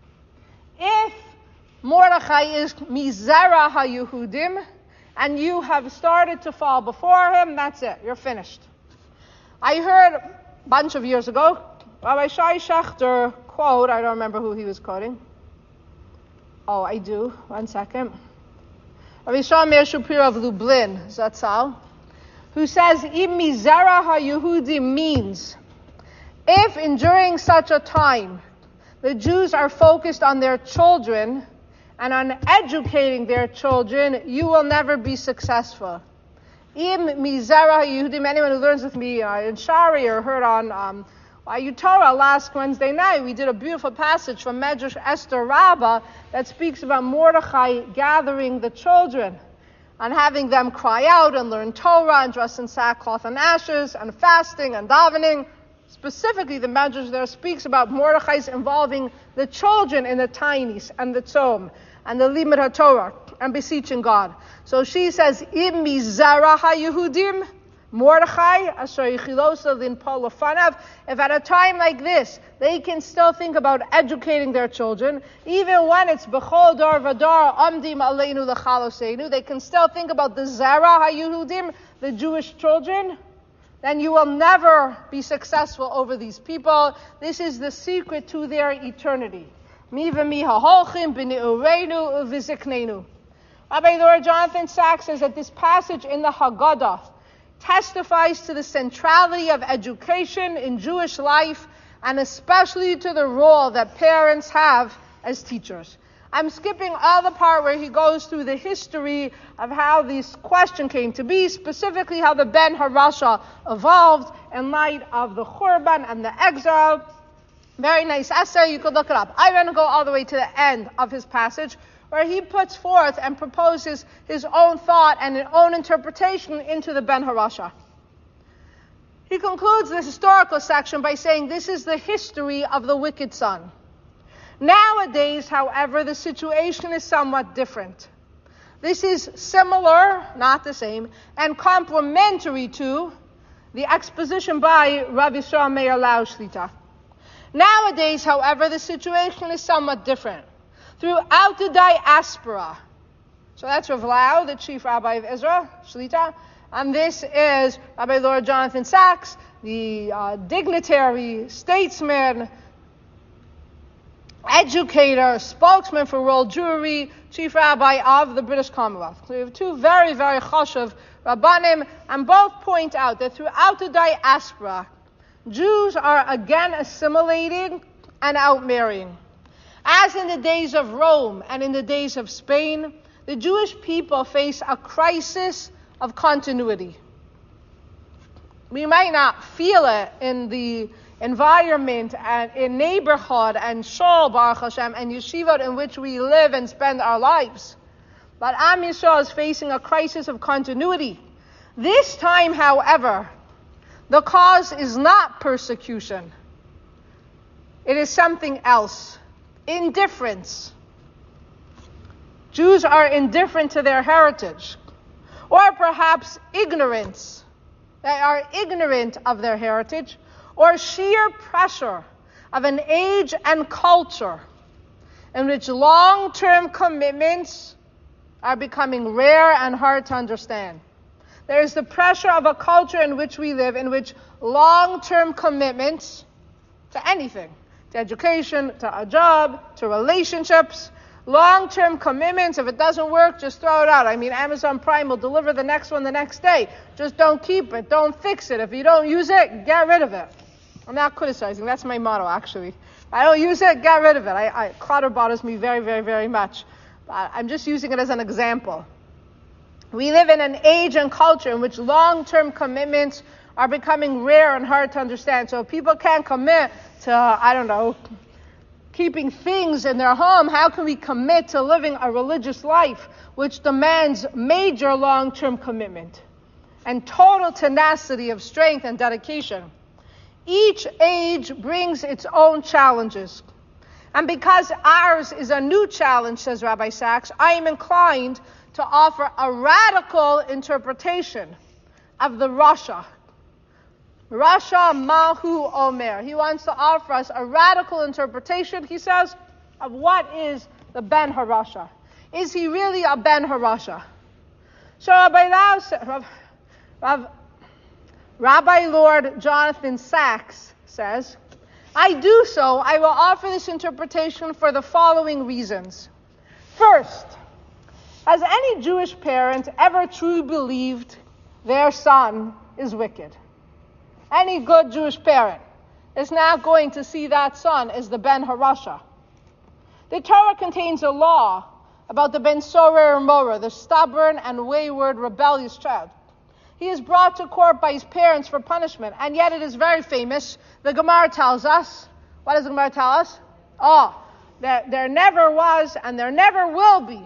If Mordechai is mizera ha-Yehudim, and you have started to fall before him, that's it, you're finished. I heard a bunch of years ago, Rabbi Shai Shechter quote, I don't remember who he was quoting. Oh, I do. One second. Rabbi Shlomo Meir Shapiro of Lublin, Zatzal, who says, Im mizera ha-Yehudim means, if in during such a time, the Jews are focused on their children and on educating their children, you will never be successful. Im mizera ha-Yehudim, anyone who learns with me uh, in Shari or heard on um, Ayu Torah last Wednesday night, we did a beautiful passage from Medrash Esther Rabbah that speaks about Mordechai gathering the children and having them cry out and learn Torah and dress in sackcloth and ashes and fasting and davening. Specifically, the Medrash there speaks about Mordechai's involving the children in the tainis and the tzom and the limud HaTorah and beseeching God. So she says, Im mizera ha-Yehudim, Mordechai, asher yichilosa linpol lefanav, if at a time like this, they can still think about educating their children, even when it's b'chol dar v'dar amdim aleinu l'chaloseinu, they can still think about the zera ha-Yehudim, the Jewish children, then you will never be successful over these people. This is the secret to their eternity. Mi v'mi ha'holchim b'ni'ureinu u'v'zikneinu. Rabbi Lord Jonathan Sachs says that this passage in the Haggadah testifies to the centrality of education in Jewish life, and especially to the role that parents have as teachers. I'm skipping all the part where he goes through the history of how this question came to be, specifically how the Ben Harasha evolved in light of the Churban and the exile. Very nice essay, you could look it up. I'm going to go all the way to the end of his passage, where he puts forth and proposes his own thought and his own interpretation into the Ben Harasha. He concludes this historical section by saying this is the history of the wicked son. Nowadays, however, the situation is somewhat different. This is similar, not the same, and complementary to the exposition by Rav Yisrael Meir Lau Shlita. Nowadays, however, the situation is somewhat different. Throughout the diaspora, so that's Rav Lau, the chief rabbi of Israel, Shlita, and this is Rabbi Lord Jonathan Sachs, the uh, dignitary, statesman, educator, spokesman for world Jewry, chief rabbi of the British Commonwealth. So we have two very, very chashuv rabbanim, and both point out that throughout the diaspora, Jews are again assimilating and outmarrying. As in the days of Rome and in the days of Spain, the Jewish people face a crisis of continuity. We might not feel it in the environment and in neighborhood and shul, Baruch Hashem, and yeshivot in which we live and spend our lives. But Am Yisrael is facing a crisis of continuity. This time, however, the cause is not persecution. It is something else. Indifference. Jews are indifferent to their heritage. Or perhaps ignorance. They are ignorant of their heritage. Or sheer pressure of an age and culture in which long-term commitments are becoming rare and hard to understand. There is the pressure of a culture in which we live, in which long-term commitments to anything, to education, to a job, to relationships, long-term commitments, if it doesn't work, just throw it out. I mean, Amazon Prime will deliver the next one the next day. Just don't keep it. Don't fix it. If you don't use it, get rid of it. I'm not criticizing. That's my motto, actually. I don't use it, get rid of it. I, I, clutter bothers me very, very, very much. But I'm just using it as an example. We live in an age and culture in which long-term commitments are becoming rare and hard to understand. So if people can't commit to, I don't know, keeping things in their home, how can we commit to living a religious life which demands major long-term commitment and total tenacity of strength and dedication? Each age brings its own challenges. And because ours is a new challenge, says Rabbi Sachs, I am inclined to offer a radical interpretation of the Rasha. Rasha Mahu Omer. He wants to offer us a radical interpretation, he says, of what is the Ben Harasha. Is he really a Ben Harasha? So Rabbi Lau, Rav, Rav, Rabbi Lord Jonathan Sachs says, I do so, I will offer this interpretation for the following reasons. First, has any Jewish parent ever truly believed their son is wicked? Any good Jewish parent is not going to see that son as the Ben Harasha. The Torah contains a law about the Ben Sorer Mora, the stubborn and wayward rebellious child. He is brought to court by his parents for punishment, and yet it is very famous. The Gemara tells us, what does the Gemara tell us? Oh, there, there never was and there never will be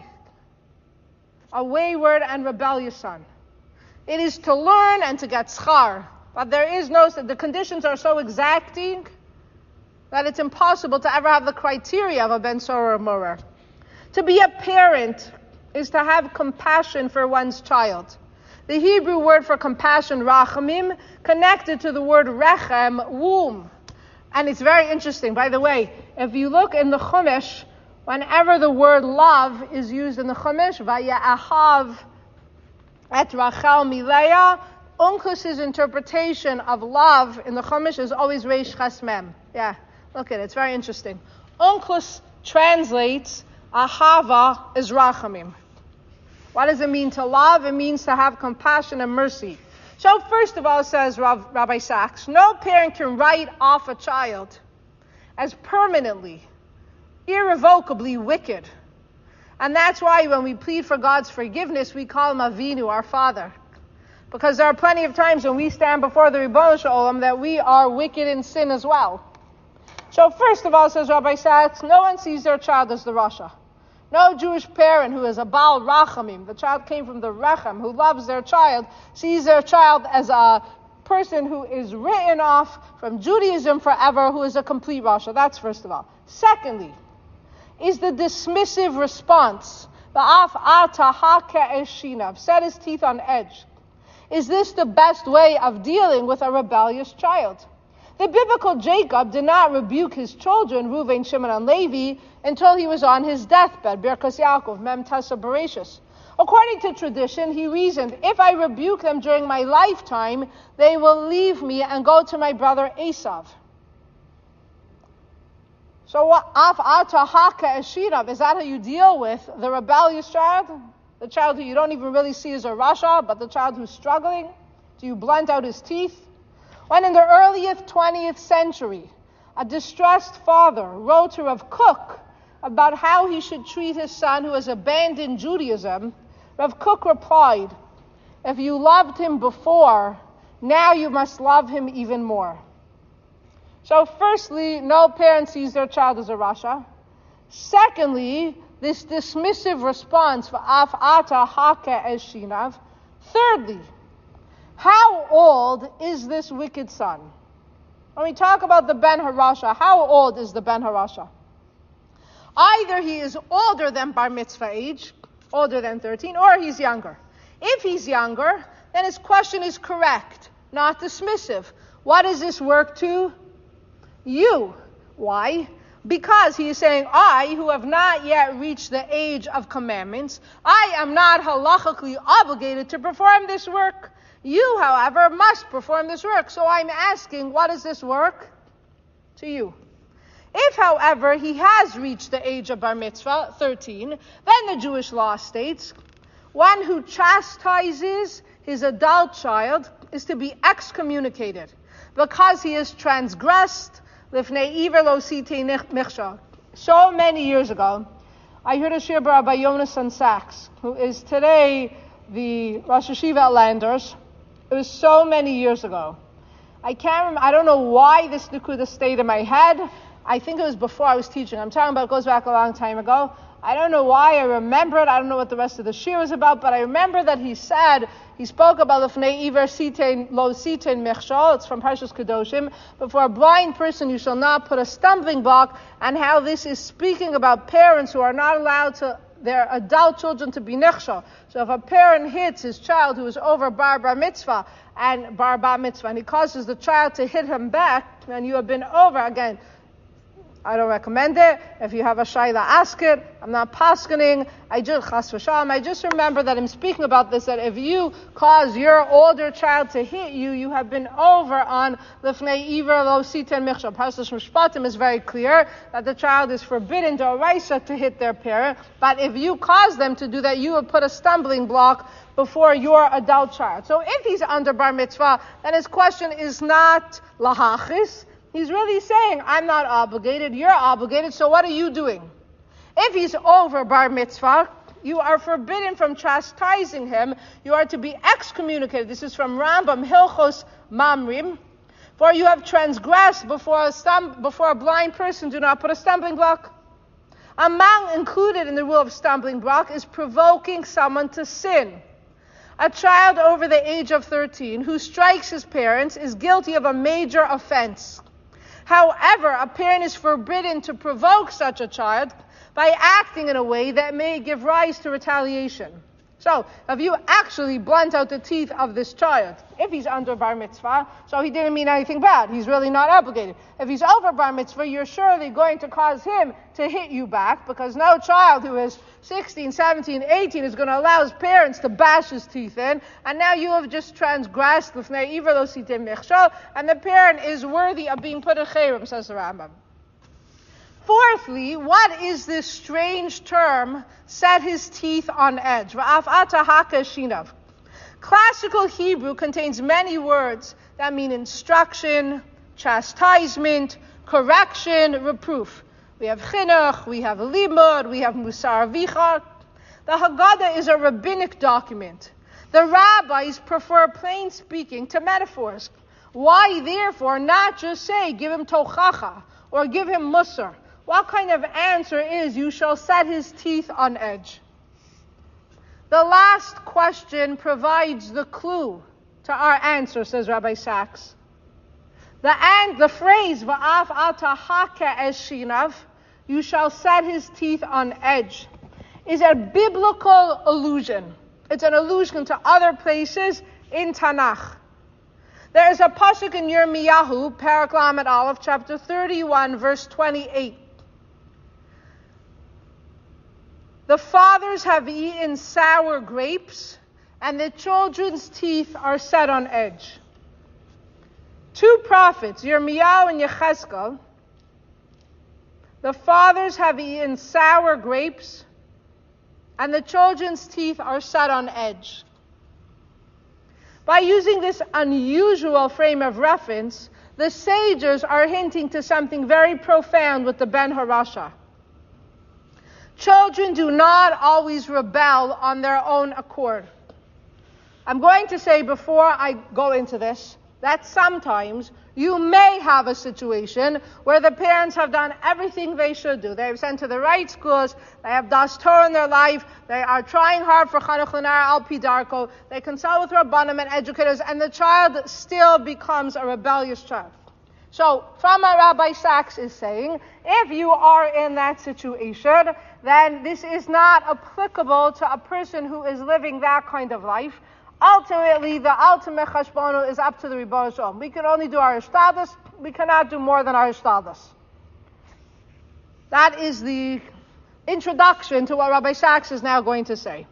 a wayward and rebellious son. It is to learn and to get schar. But there is no, the conditions are so exacting that it's impossible to ever have the criteria of a Ben Sorer Morer. To be a parent is to have compassion for one's child. The Hebrew word for compassion, rachamim, connected to the word rechem, womb. And it's very interesting. By the way, if you look in the Chumash, whenever the word love is used in the Chumash, vaya'ahav et Rachel mileah, Onkus's interpretation of love in the Chumash is always Reish Ches Mem. Yeah, look at it. It's very interesting. Onkus translates ahava as rachamim. What does it mean to love? It means to have compassion and mercy. So first of all, says Rav, Rabbi Sachs, no parent can write off a child as permanently, irrevocably wicked. And that's why when we plead for God's forgiveness, we call him Avinu, our Father. Because there are plenty of times when we stand before the Ribono Shel Olam that we are wicked in sin as well. So first of all, says Rabbi Sachs, no one sees their child as the Rasha. No Jewish parent who is a Baal Rachamim, the child came from the Rechem, who loves their child, sees their child as a person who is written off from Judaism forever, who is a complete Rasha. That's first of all. Secondly, is the dismissive response. Set his teeth on edge. Is this the best way of dealing with a rebellious child? The biblical Jacob did not rebuke his children, Reuven, Shimon, and Levi, until he was on his deathbed, Birkas Yaakov, Mem Tasa Bereshis. According to tradition, he reasoned, if I rebuke them during my lifetime, they will leave me and go to my brother Esav. So, af ata haka eshirav, is that how you deal with the rebellious child? The child who you don't even really see as a rasha, but the child who's struggling? Do you blunt out his teeth? When in the earliest twentieth century, a distressed father wrote to Rav Kook about how he should treat his son who has abandoned Judaism, Rav Kook replied, if you loved him before, now you must love him even more. So firstly, no parent sees their child as a rasha. Secondly, this dismissive response for af ata haka eshinav. Thirdly, how old is this wicked son? When we talk about the Ben Harasha, how old is the Ben Harasha? Either he is older than bar mitzvah age, older than thirteen, or he's younger. If he's younger, then his question is correct, not dismissive. What does this work to? You. Why? Because he is saying, I, who have not yet reached the age of commandments, I am not halachically obligated to perform this work. You, however, must perform this work. So I'm asking, what is this work? To you. If, however, he has reached the age of bar mitzvah, thirteen, then the Jewish law states, one who chastises his adult child is to be excommunicated because he has transgressed. So many years ago, I heard a shir by Rabbi Yonasan Sachs, who is today the Rosh Hashiva at Landers. It was so many years ago. I can't remember, I don't know why this Nikuda stayed in my head. I think it was before I was teaching. I'm talking about, it goes back a long time ago. I don't know why I remember it. I don't know what the rest of the shir was about, but I remember that he said, he spoke about Lefnei Iver Sitein Lo Sitein Mechshol. It's from Parshas Kedoshim. But for a blind person, you shall not put a stumbling block, and how this is speaking about parents who are not allowed to their adult children to be nechshol. So if a parent hits his child who is over bar bar mitzvah and bar bar mitzvah, and he causes the child to hit him back, and you have been over again, I don't recommend it. If you have a shayla, ask it. I'm not paskening. I just chas v'shalom. I just remember that I'm speaking about this, that if you cause your older child to hit you, you have been over on lefnei iver lo siten michshol. Parshas Mishpatim is very clear that the child is forbidden to oraisa to hit their parent. But if you cause them to do that, you would put a stumbling block before your adult child. So if he's under bar mitzvah, then his question is not lahachis. He's really saying, I'm not obligated, you're obligated, so what are you doing? If he's over bar mitzvah, you are forbidden from chastising him. You are to be excommunicated. This is from Rambam, Hilchos Mamrim. For you have transgressed before a, stum- before a blind person, do not put a stumbling block. Among included in the rule of stumbling block is provoking someone to sin. A child over the age of thirteen who strikes his parents is guilty of a major offense. However, a parent is forbidden to provoke such a child by acting in a way that may give rise to retaliation. So, if you actually blunt out the teeth of this child, if he's under bar mitzvah, so he didn't mean anything bad, he's really not obligated. If he's over bar mitzvah, you're surely going to cause him to hit you back, because no child who is sixteen, seventeen, eighteen is going to allow his parents to bash his teeth in, and now you have just transgressed, and the parent is worthy of being put in cherem, says the Rambam. Fourthly, what is this strange term, set his teeth on edge? Classical Hebrew contains many words that mean instruction, chastisement, correction, reproof. We have chinuch, we have limud, we have musar vicha. The Haggadah is a rabbinic document. The rabbis prefer plain speaking to metaphors. Why, therefore, not just say, give him tochacha, or give him musar? What kind of answer is, you shall set his teeth on edge? The last question provides the clue to our answer, says Rabbi Sachs. The and the phrase "Va'af ata hake es shinav," you shall set his teeth on edge, is a biblical allusion. It's an allusion to other places in Tanakh. There is a pasuk in Yirmiyahu, Parak Lamed Aleph, chapter thirty-one, verse twenty-eight. The fathers have eaten sour grapes, and the children's teeth are set on edge. Two prophets, Yirmiyahu and Yechezkel, the fathers have eaten sour grapes, and the children's teeth are set on edge. By using this unusual frame of reference, the sages are hinting to something very profound with the Ben Harasha. Children do not always rebel on their own accord. I'm going to say before I go into this, that sometimes you may have a situation where the parents have done everything they should do. They have sent to the right schools, they have das Torah in their life, they are trying hard for Chanuch L'Nar Al Pi Darko, they consult with Rabbanim and educators, and the child still becomes a rebellious child. So, from what Rabbi Sachs is saying, if you are in that situation, then this is not applicable to a person who is living that kind of life. Ultimately, the ultimate chashbonu is up to the Ribono Shel Olam. We can only do our ishtadus. We cannot do more than our ishtadus. That is the introduction to what Rabbi Sachs is now going to say.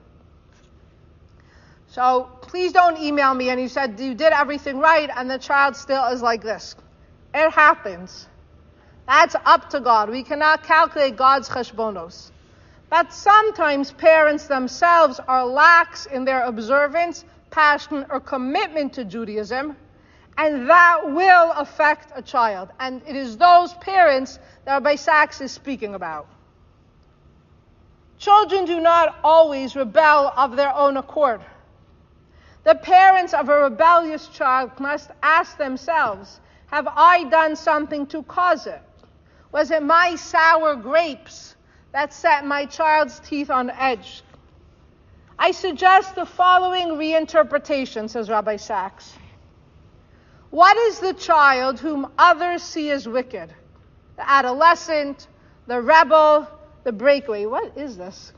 So, please don't email me and you said you did everything right and the child still is like this. It happens. That's up to God. We cannot calculate God's cheshbonos. But sometimes parents themselves are lax in their observance, passion, or commitment to Judaism, and that will affect a child. And it is those parents that Rabbi Sachs is speaking about. Children do not always rebel of their own accord. The parents of a rebellious child must ask themselves, have I done something to cause it? Was it my sour grapes that set my child's teeth on edge? I suggest the following reinterpretation, says Rabbi Sachs. What is the child whom others see as wicked? The adolescent, the rebel, the breakaway. What is this?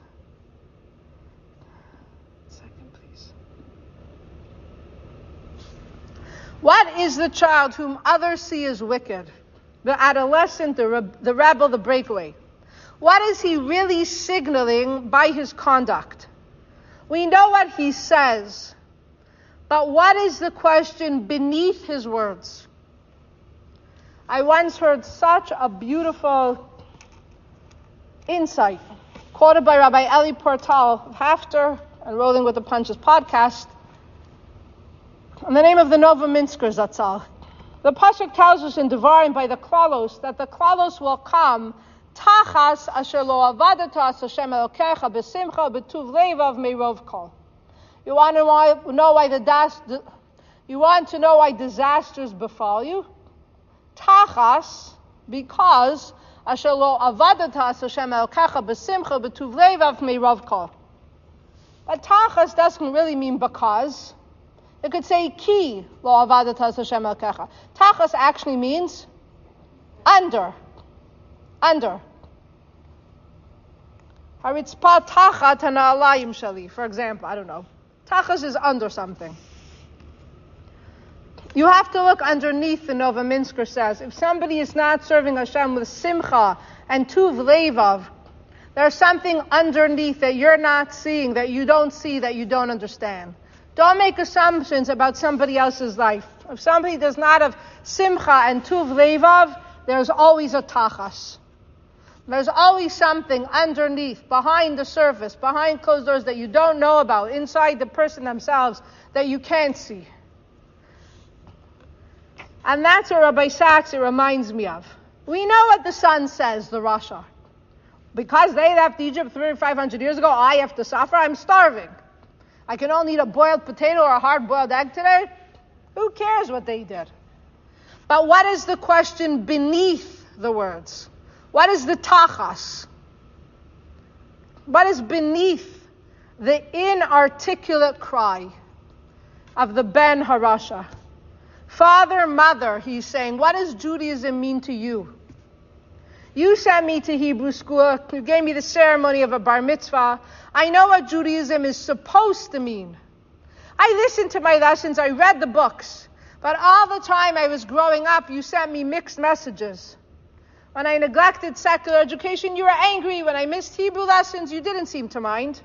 What is the child whom others see as wicked? The adolescent, the, re- the rebel, the breakaway. What is he really signaling by his conduct? We know what he says, but what is the question beneath his words? I once heard such a beautiful insight quoted by Rabbi Eli Portal of Hafter and Rolling with the Punches podcast, in the name of the Novominsker Zatzal. The pasuk tells us in Devarim by the Klalos that the Klalos will come tachas asher lo avadatas Hashem Elokecha b'simcha b'tuv levav meirov kol. You want to know why the das, you want to know why disasters befall you? Tachas, because asher lo avadatas Hashem Elokecha b'simcha b'tuv levav meirov kol. But tachas doesn't really mean because. It could say ki lo avadatas Hashem Elokecha. Tachas actually means under. Under. Haritzpa tachat hana'alayim shali. For example, I don't know. Tachas is under something. You have to look underneath, the Novominsker says. If somebody is not serving Hashem with simcha and tuv levav, there's something underneath that you're not seeing, that you don't see, that you don't understand. Don't make assumptions about somebody else's life. If somebody does not have simcha and tuv levav, there's always a tachas. There's always something underneath, behind the surface, behind closed doors that you don't know about, inside the person themselves that you can't see. And that's what Rabbi Sachs, it reminds me of. We know what the son says, the Rasha. Because they left Egypt three thousand five hundred years ago, I have to suffer, I'm starving. I can only eat a boiled potato or a hard-boiled egg today. Who cares what they did? But what is the question beneath the words? What is the tachas? What is beneath the inarticulate cry of the Ben Harasha? Father, mother, he's saying, what does Judaism mean to you? You sent me to Hebrew school. You gave me the ceremony of a bar mitzvah. I know what Judaism is supposed to mean. I listened to my lessons. I read the books. But all the time I was growing up, you sent me mixed messages. When I neglected secular education, you were angry. When I missed Hebrew lessons, you didn't seem to mind.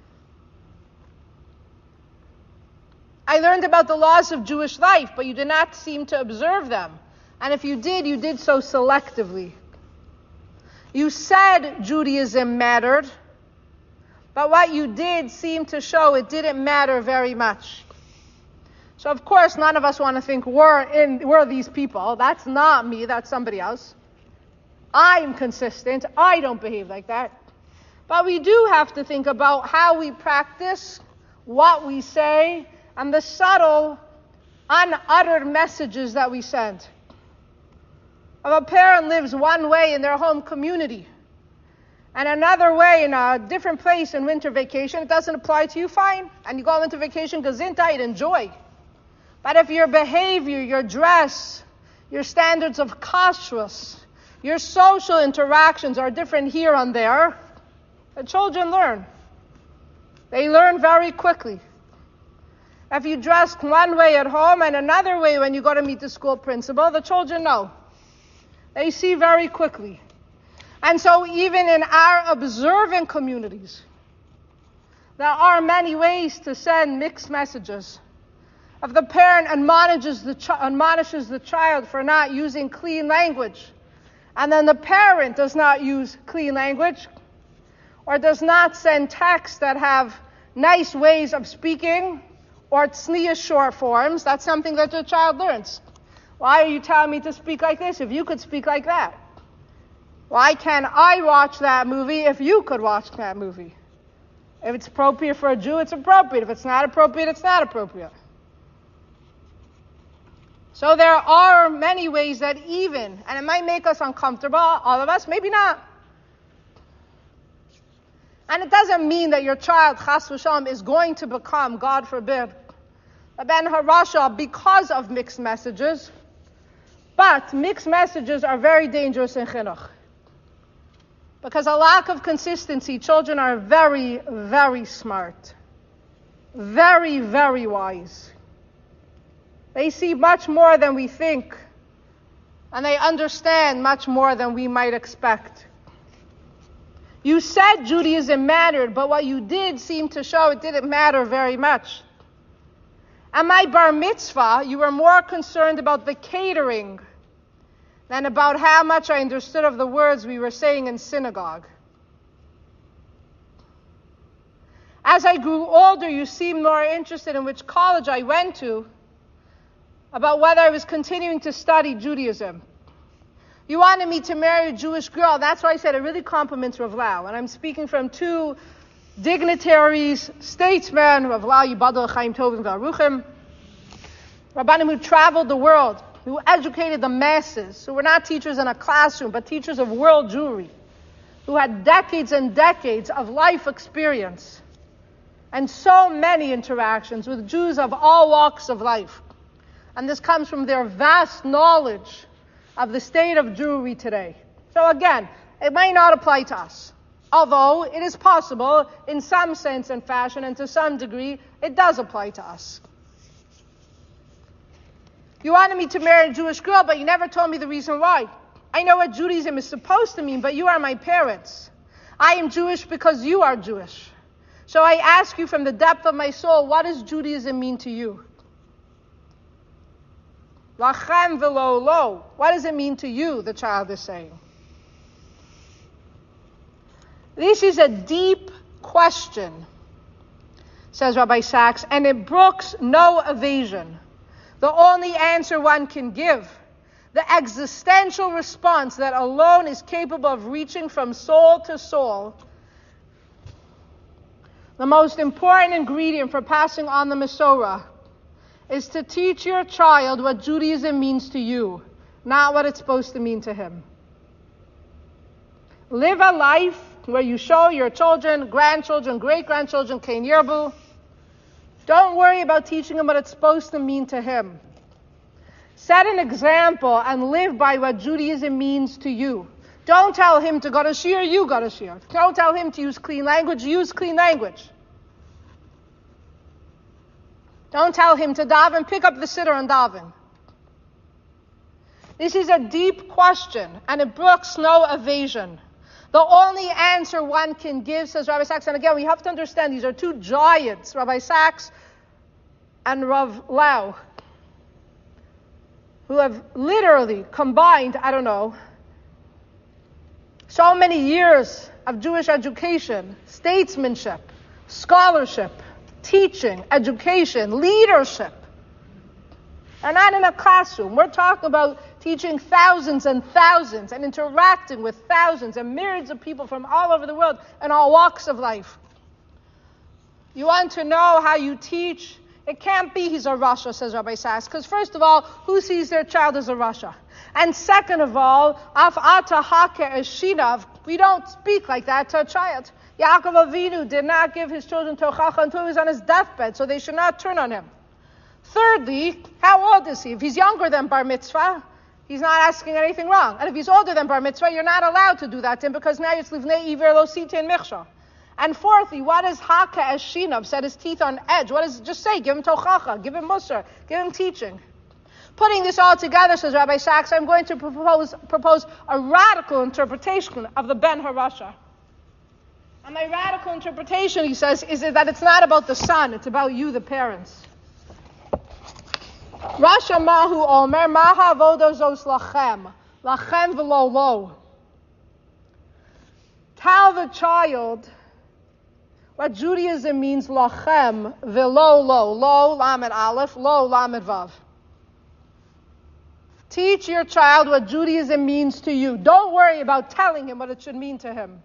I learned about the laws of Jewish life, but you did not seem to observe them. And if you did, you did so selectively. You said Judaism mattered, but what you did seemed to show it didn't matter very much. So of course, none of us want to think we're in, we're these people. That's not me, that's somebody else. I'm consistent. I don't behave like that. But we do have to think about how we practice, what we say, and the subtle, unuttered messages that we send. If a parent lives one way in their home community and another way in a different place in winter vacation, it doesn't apply to you, fine. And you go on winter vacation, gesundheit, enjoy. But if your behavior, your dress, your standards of kashrus, your social interactions are different here and there, the children learn. They learn very quickly. If you dress one way at home and another way when you go to meet the school principal, the children know. They see very quickly. And so even in our observant communities, there are many ways to send mixed messages. If the parent admonishes the, ch- admonishes the child for not using clean language, and then the parent does not use clean language, or does not send texts that have nice ways of speaking, or tznius short forms, that's something that the child learns. Why are you telling me to speak like this if you could speak like that? Why can't I watch that movie if you could watch that movie? If it's appropriate for a Jew, it's appropriate. If it's not appropriate, it's not appropriate. So there are many ways that even, and it might make us uncomfortable, all of us, maybe not. And it doesn't mean that your child, chas v'shalom, is going to become, God forbid, a Ben Harasha because of mixed messages. But mixed messages are very dangerous in chinuch. Because a lack of consistency, children are very, very smart. Very, very wise. They see much more than we think. And they understand much more than we might expect. You said Judaism mattered, but what you did seemed to show it didn't matter very much. At my bar mitzvah, you were more concerned about the catering than about how much I understood of the words we were saying in synagogue. As I grew older, you seemed more interested in which college I went to, about whether I was continuing to study Judaism. You wanted me to marry a Jewish girl. That's why I said it really compliments Rav Lau. And I'm speaking from two dignitaries, statesmen, Rav Lau Yibadol Chaim Tovim V'Aruchim, Rabbanim who traveled the world, who educated the masses, who were not teachers in a classroom, but teachers of world Jewry, who had decades and decades of life experience, and so many interactions with Jews of all walks of life. And this comes from their vast knowledge of the state of Jewry today. So again, it might not apply to us. Although it is possible, in some sense and fashion, and to some degree, it does apply to us. You wanted me to marry a Jewish girl, but you never told me the reason why. I know what Judaism is supposed to mean, but you are my parents. I am Jewish because you are Jewish. So I ask you from the depth of my soul, what does Judaism mean to you? Lachem v'lo lo. What does it mean to you, the child is saying. This is a deep question, says Rabbi Sachs, and it brooks no evasion. The only answer one can give, the existential response that alone is capable of reaching from soul to soul, the most important ingredient for passing on the Masorah is to teach your child what Judaism means to you, not what it's supposed to mean to him. Live a life where you show your children, grandchildren, great-grandchildren, Kein Yirbu. Don't worry about teaching him what it's supposed to mean to him. Set an example and live by what Judaism means to you. Don't tell him to go to shir, you go to shir. Don't tell him to use clean language, use clean language. Don't tell him to daven, pick up the siddur and daven. This is a deep question, and it brooks no evasion. The only answer one can give, says Rabbi Sachs, and again, we have to understand these are two giants, Rabbi Sachs and Rav Lau, who have literally combined, I don't know, so many years of Jewish education, statesmanship, scholarship, teaching, education, leadership. They're not in a classroom. We're talking about teaching thousands and thousands and interacting with thousands and myriads of people from all over the world in all walks of life. You want to know how you teach? It can't be he's a Rasha, says Rabbi Sachs, because first of all, who sees their child as a Rasha? And second of all, af ata hake eshinav, we don't speak like that to a child. Yaakov Avinu did not give his children tochacha until he was on his deathbed, so they should not turn on him. Thirdly, how old is he? If he's younger than bar mitzvah, he's not asking anything wrong. And if he's older than bar mitzvah, you're not allowed to do that to him because now it's livnei iver lo sitein michsha. And fourthly, what is haka as shinav? Set his teeth on edge. What does it just say? Give him tochacha, give him musar, give him teaching. Putting this all together, says Rabbi Sachs, I'm going to propose, propose a radical interpretation of the Ben Harasha. And my radical interpretation, he says, is that it's not about the son, it's about you, the parents. Rasha Mahu Omer Maha Avoda Zos Lachem Lachem V'lo Lo. Tell the child what Judaism means Lachem V'lo Lo. Lo Lamed Aleph, Lo Lamed Vav. Teach your child what Judaism means to you. Don't worry about telling him what it should mean to him.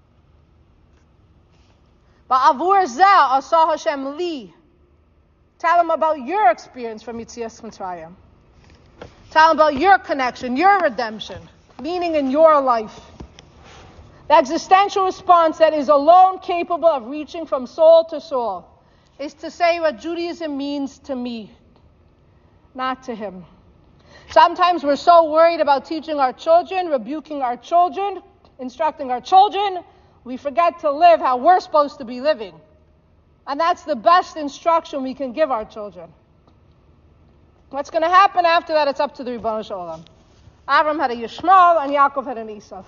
Ba'avur zeh asah Hashem li. Tell him about your experience from Yetzias Mitzrayim. Tell him about your connection, your redemption, meaning in your life. The existential response that is alone capable of reaching from soul to soul is to say what Judaism means to me, not to him. Sometimes we're so worried about teaching our children, rebuking our children, instructing our children, we forget to live how we're supposed to be living. And that's the best instruction we can give our children. What's going to happen after that, it's up to the Ribono Shel Olam. Avram had a Yishmael and Yaakov had an Esav.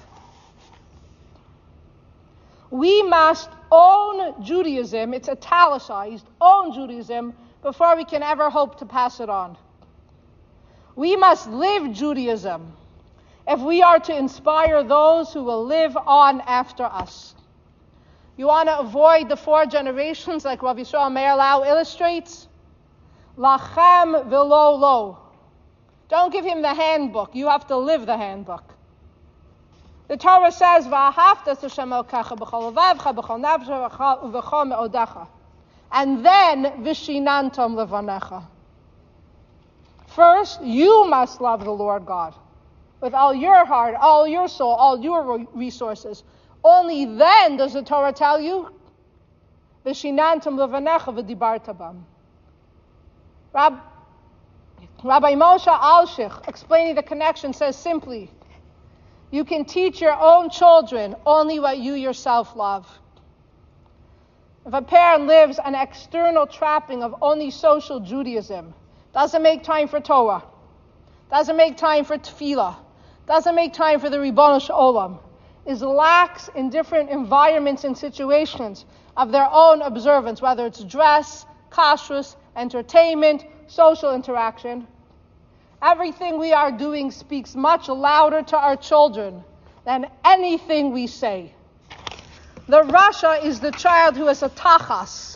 We must own Judaism, it's italicized, own Judaism, before we can ever hope to pass it on. We must live Judaism if we are to inspire those who will live on after us. You want to avoid the four generations like Rav Yisrael Meir Lau illustrates? Lachem v'lo lo. Don't give him the handbook. You have to live the handbook. The Torah says, V'ahavta Hashem Elokecha b'chol levavcha b'chol nafshecha u'v'chol me'odecha. And then, V'shinantom levanecha. First, you must love the Lord God with all your heart, all your soul, all your resources. Only then does the Torah tell you, V'shinantom levanecha v'dibarta bam. Rab, Rabbi Moshe Alshich, explaining the connection, says simply, you can teach your own children only what you yourself love. If a parent lives an external trapping of only social Judaism, doesn't make time for Torah, doesn't make time for tefillah, doesn't make time for the Ribono Shel Olam, is lax in different environments and situations of their own observance, whether it's dress, kashrus, entertainment, social interaction. Everything we are doing speaks much louder to our children than anything we say. The Rasha is the child who is a tachas.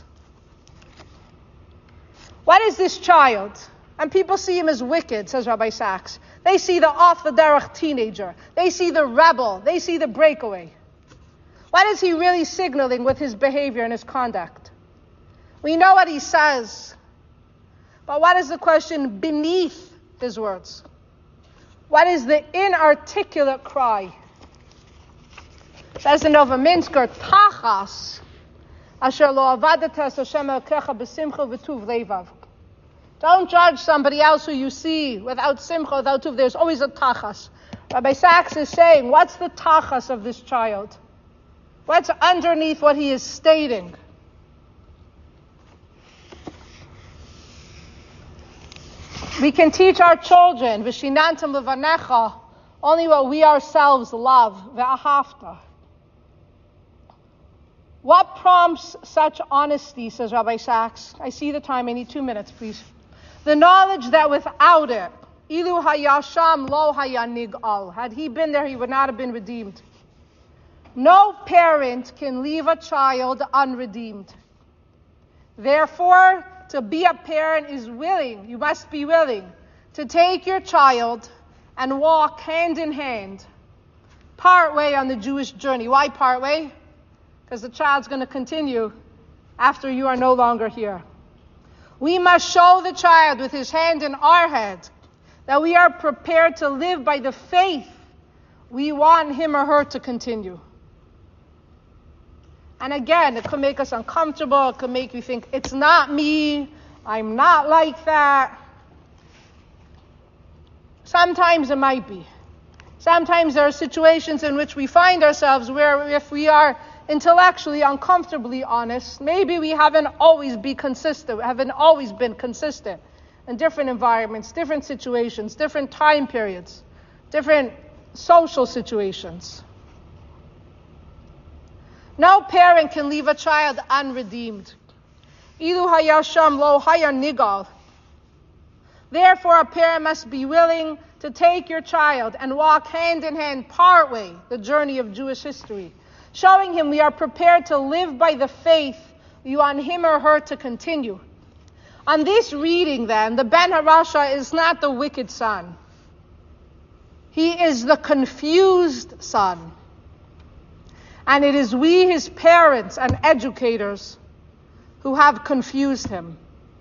What is this child? And people see him as wicked, says Rabbi Sachs. They see the off-the-derech teenager. They see the rebel. They see the breakaway. What is he really signaling with his behavior and his conduct? We know what he says. But what is the question beneath his words? What is the inarticulate cry? says in Novominsker, Tachas, asher lo avadatas Hashem Elokecha b'simcha v'tuv levav. Don't judge somebody else who you see without simcha, without tuv. There's always a tachas. Rabbi Sachs is saying, what's the tachas of this child? What's underneath what he is stating? We can teach our children, v'shinantam levanecha, only what we ourselves love, ve'ahavta. What prompts such honesty, says Rabbi Sachs? I see the time, I need two minutes, please. The knowledge that without it, ilu hayasham lo hayanig'al. Had he been there, he would not have been redeemed. No parent can leave a child unredeemed. Therefore, to be a parent is willing, you must be willing, to take your child and walk hand in hand, part way on the Jewish journey. Why part way? Because the child's going to continue after you are no longer here. We must show the child with his hand in our head that we are prepared to live by the faith we want him or her to continue. And again, it could make us uncomfortable. It could make you think, it's not me. I'm not like that. Sometimes it might be. Sometimes there are situations in which we find ourselves where if we are intellectually uncomfortably honest, maybe we haven't always been consistent, haven't always been consistent in different environments, different situations, different time periods, different social situations. No parent can leave a child unredeemed. Ilu hayasham lo hayanigal. Therefore, a parent must be willing to take your child and walk hand in hand, part way, the journey of Jewish history, showing him we are prepared to live by the faith we want him or her to continue. On this reading, then, the Ben Harasha is not the wicked son. He is the confused son. And it is we, his parents and educators, who have confused him.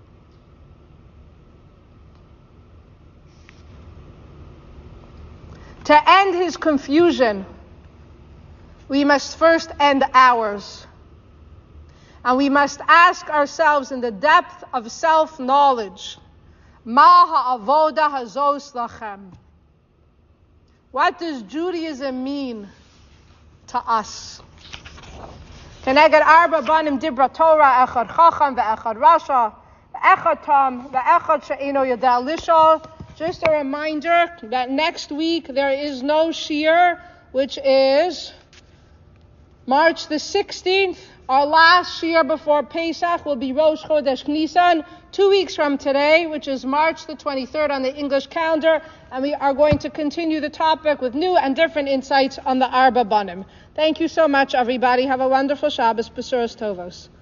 To end his confusion, we must first end ours. And we must ask ourselves in the depth of self-knowledge, Ma ha'avoda hazos lachem. What does Judaism mean to us? Keneged arba banim dibra Torah, echad chacham ve'echad rasha, ve'echad tam, ve'echad she'eno yada lishol. Just a reminder that next week there is no shiur, which is March the sixteenth. Our last shiur before Pesach will be Rosh Chodesh Nisan, two weeks from today, which is March the twenty-third on the English calendar, and we are going to continue the topic with new and different insights on the Arba Banim. Thank you so much, everybody. Have a wonderful Shabbos. Besuros Tovos.